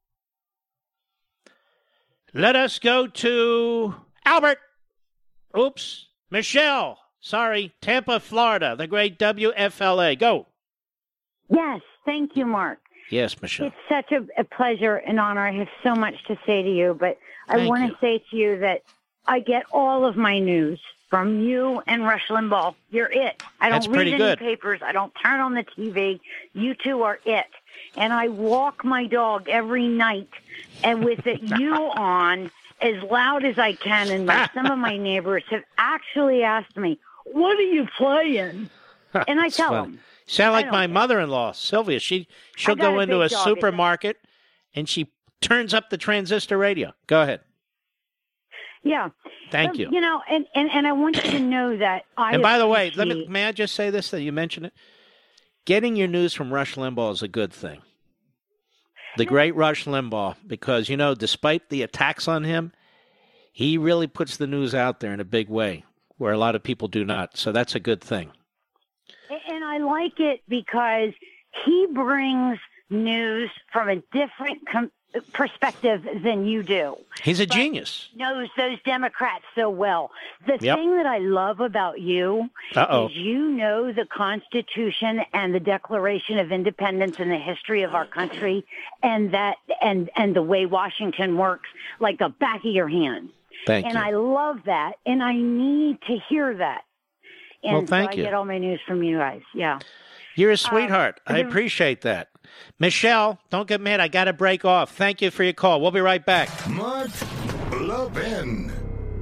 Speaker 1: Let us go to Albert. Oops. Michelle. Sorry. Tampa, Florida. The great W F L A. Go.
Speaker 19: Yes. Thank you, Mark.
Speaker 1: Yes, Michelle.
Speaker 19: It's such a, a pleasure and honor. I have so much to say to you, but I
Speaker 1: Thank
Speaker 19: want
Speaker 1: you.
Speaker 19: to say to you that I get all of my news from you and Rush Limbaugh. You're it. I don't
Speaker 1: That's
Speaker 19: read
Speaker 1: pretty
Speaker 19: any
Speaker 1: good.
Speaker 19: papers. I don't turn on the T V. You two are it. And I walk my dog every night and with it, you on as loud as I can. And my, some of my neighbors have actually asked me, what are you playing? And I
Speaker 1: That's
Speaker 19: tell
Speaker 1: funny.
Speaker 19: them.
Speaker 1: Sound
Speaker 19: I
Speaker 1: like
Speaker 19: don't
Speaker 1: my
Speaker 19: care.
Speaker 1: mother-in-law, Sylvia. She, she'll
Speaker 19: I got
Speaker 1: go
Speaker 19: a
Speaker 1: into
Speaker 19: big
Speaker 1: a
Speaker 19: dog.
Speaker 1: supermarket and she turns up the transistor radio. Go ahead.
Speaker 19: Yeah.
Speaker 1: Thank
Speaker 19: So,
Speaker 1: you.
Speaker 19: You know, and, and, and I want you to know that I
Speaker 1: And by the way, let me
Speaker 19: appreciate-
Speaker 1: may I just say this, that you mentioned it? Getting your news from Rush Limbaugh is a good thing. The great Rush Limbaugh, because, you know, despite the attacks on him, he really puts the news out there in a big way, where a lot of people do not. So that's a good thing.
Speaker 19: And I like it because he brings news from a different com- perspective than you do.
Speaker 1: He's a
Speaker 19: But
Speaker 1: genius.
Speaker 19: Knows those Democrats so well. The
Speaker 1: Yep.
Speaker 19: thing that I love about you
Speaker 1: Uh-oh.
Speaker 19: is you know the Constitution and the Declaration of Independence and the history of our country, and that and and the way Washington works like the back of your hand.
Speaker 1: Thank
Speaker 19: and
Speaker 1: you.
Speaker 19: I love that, and I need to hear that. And
Speaker 1: Well, thank
Speaker 19: so I
Speaker 1: you.
Speaker 19: get all my news from you guys. Yeah.
Speaker 1: You're a sweetheart. I
Speaker 19: the-
Speaker 1: appreciate that. Michelle, don't get mad. I got to break off. Thank you for your call. We'll be right back.
Speaker 2: Mark Levin.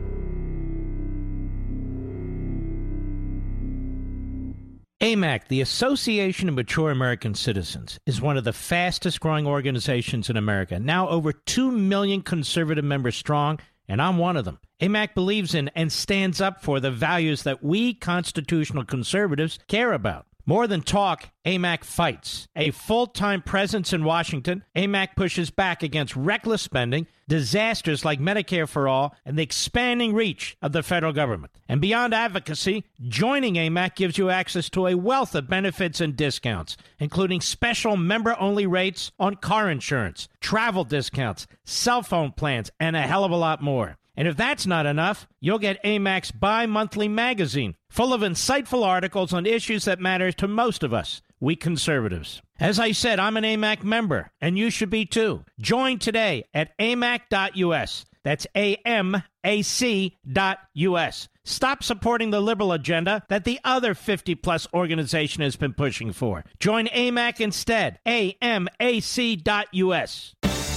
Speaker 8: A M A C, the Association of Mature American Citizens, is one of the fastest growing organizations in America, now over two million conservative members strong, and I'm one of them. A M A C believes in and stands up for the values that we constitutional conservatives care about. More than talk, A M A C fights. A full-time presence in Washington, A M A C pushes back against reckless spending, disasters like Medicare for All, and the expanding reach of the federal government. And beyond advocacy, joining A M A C gives you access to a wealth of benefits and discounts, including special member-only rates on car insurance, travel discounts, cell phone plans, and a hell of a lot more. And if that's not enough, you'll get A M A C's bi-monthly magazine, full of insightful articles on issues that matter to most of us, we conservatives. As I said, I'm an A M A C member, and you should be too. Join today at A M A C dot U S. That's A M A C dot U S. Stop supporting the liberal agenda that the other fifty-plus organization has been pushing for. Join A M A C instead. A M A C dot U S.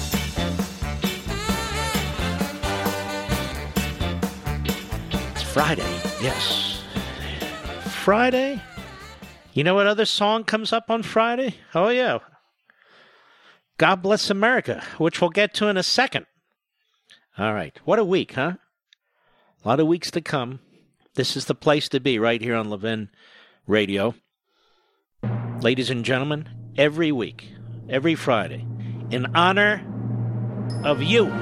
Speaker 1: Friday, yes. Friday? You know what other song comes up on Friday? Oh, yeah. God Bless America, which we'll get to in a second. All right. What a week, huh? A lot of weeks to come. This is the place to be right here on Levin Radio. Ladies and gentlemen, every week, every Friday, in honor of you.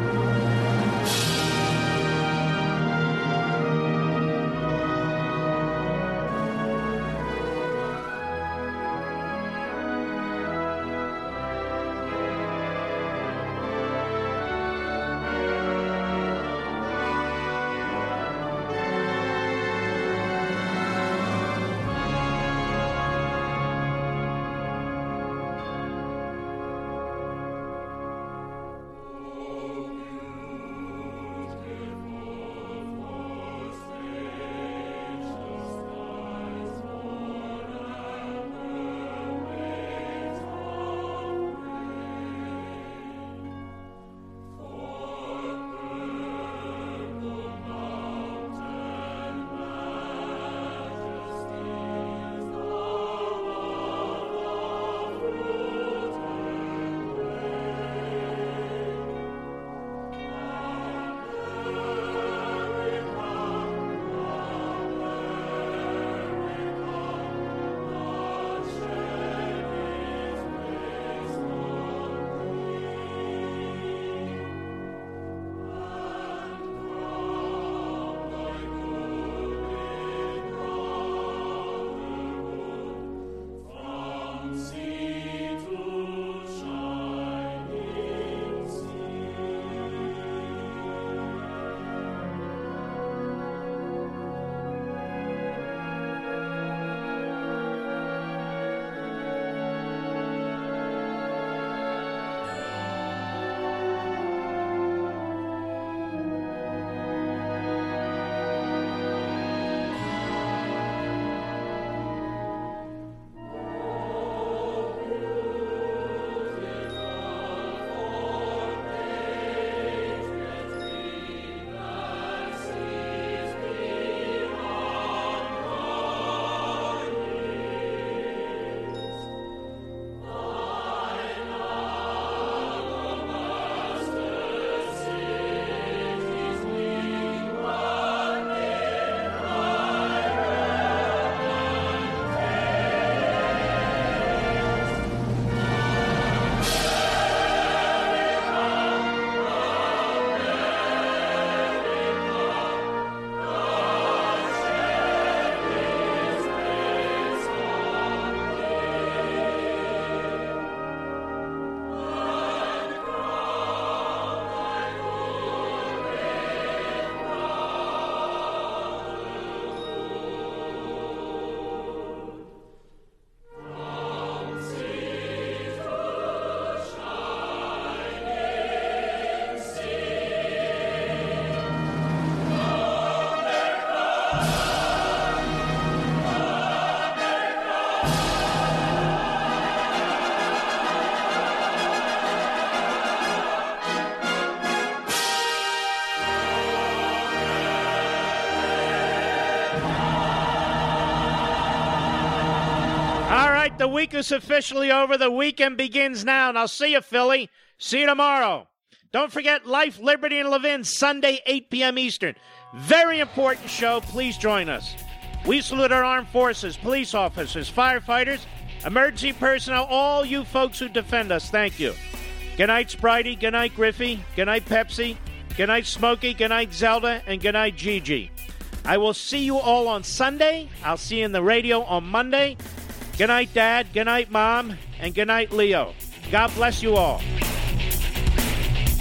Speaker 1: The week is officially over. The weekend begins now, and I'll see you, Philly. See you tomorrow. Don't forget Life, Liberty, and Levin, Sunday, eight p.m. Eastern. Very important show. Please join us. We salute our armed forces, police officers, firefighters, emergency personnel, all you folks who defend us. Thank you. Good night, Spritey. Good night, Griffey. Good night, Pepsi. Good night, Smokey. Good night, Zelda. And good night, Gigi. I will see you all on Sunday. I'll see you in the radio on Monday. Good night, Dad. Good night, Mom. And good night, Leo. God bless you all.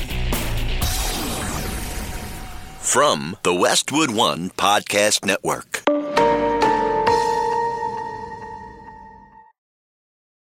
Speaker 7: From the Westwood One Podcast Network.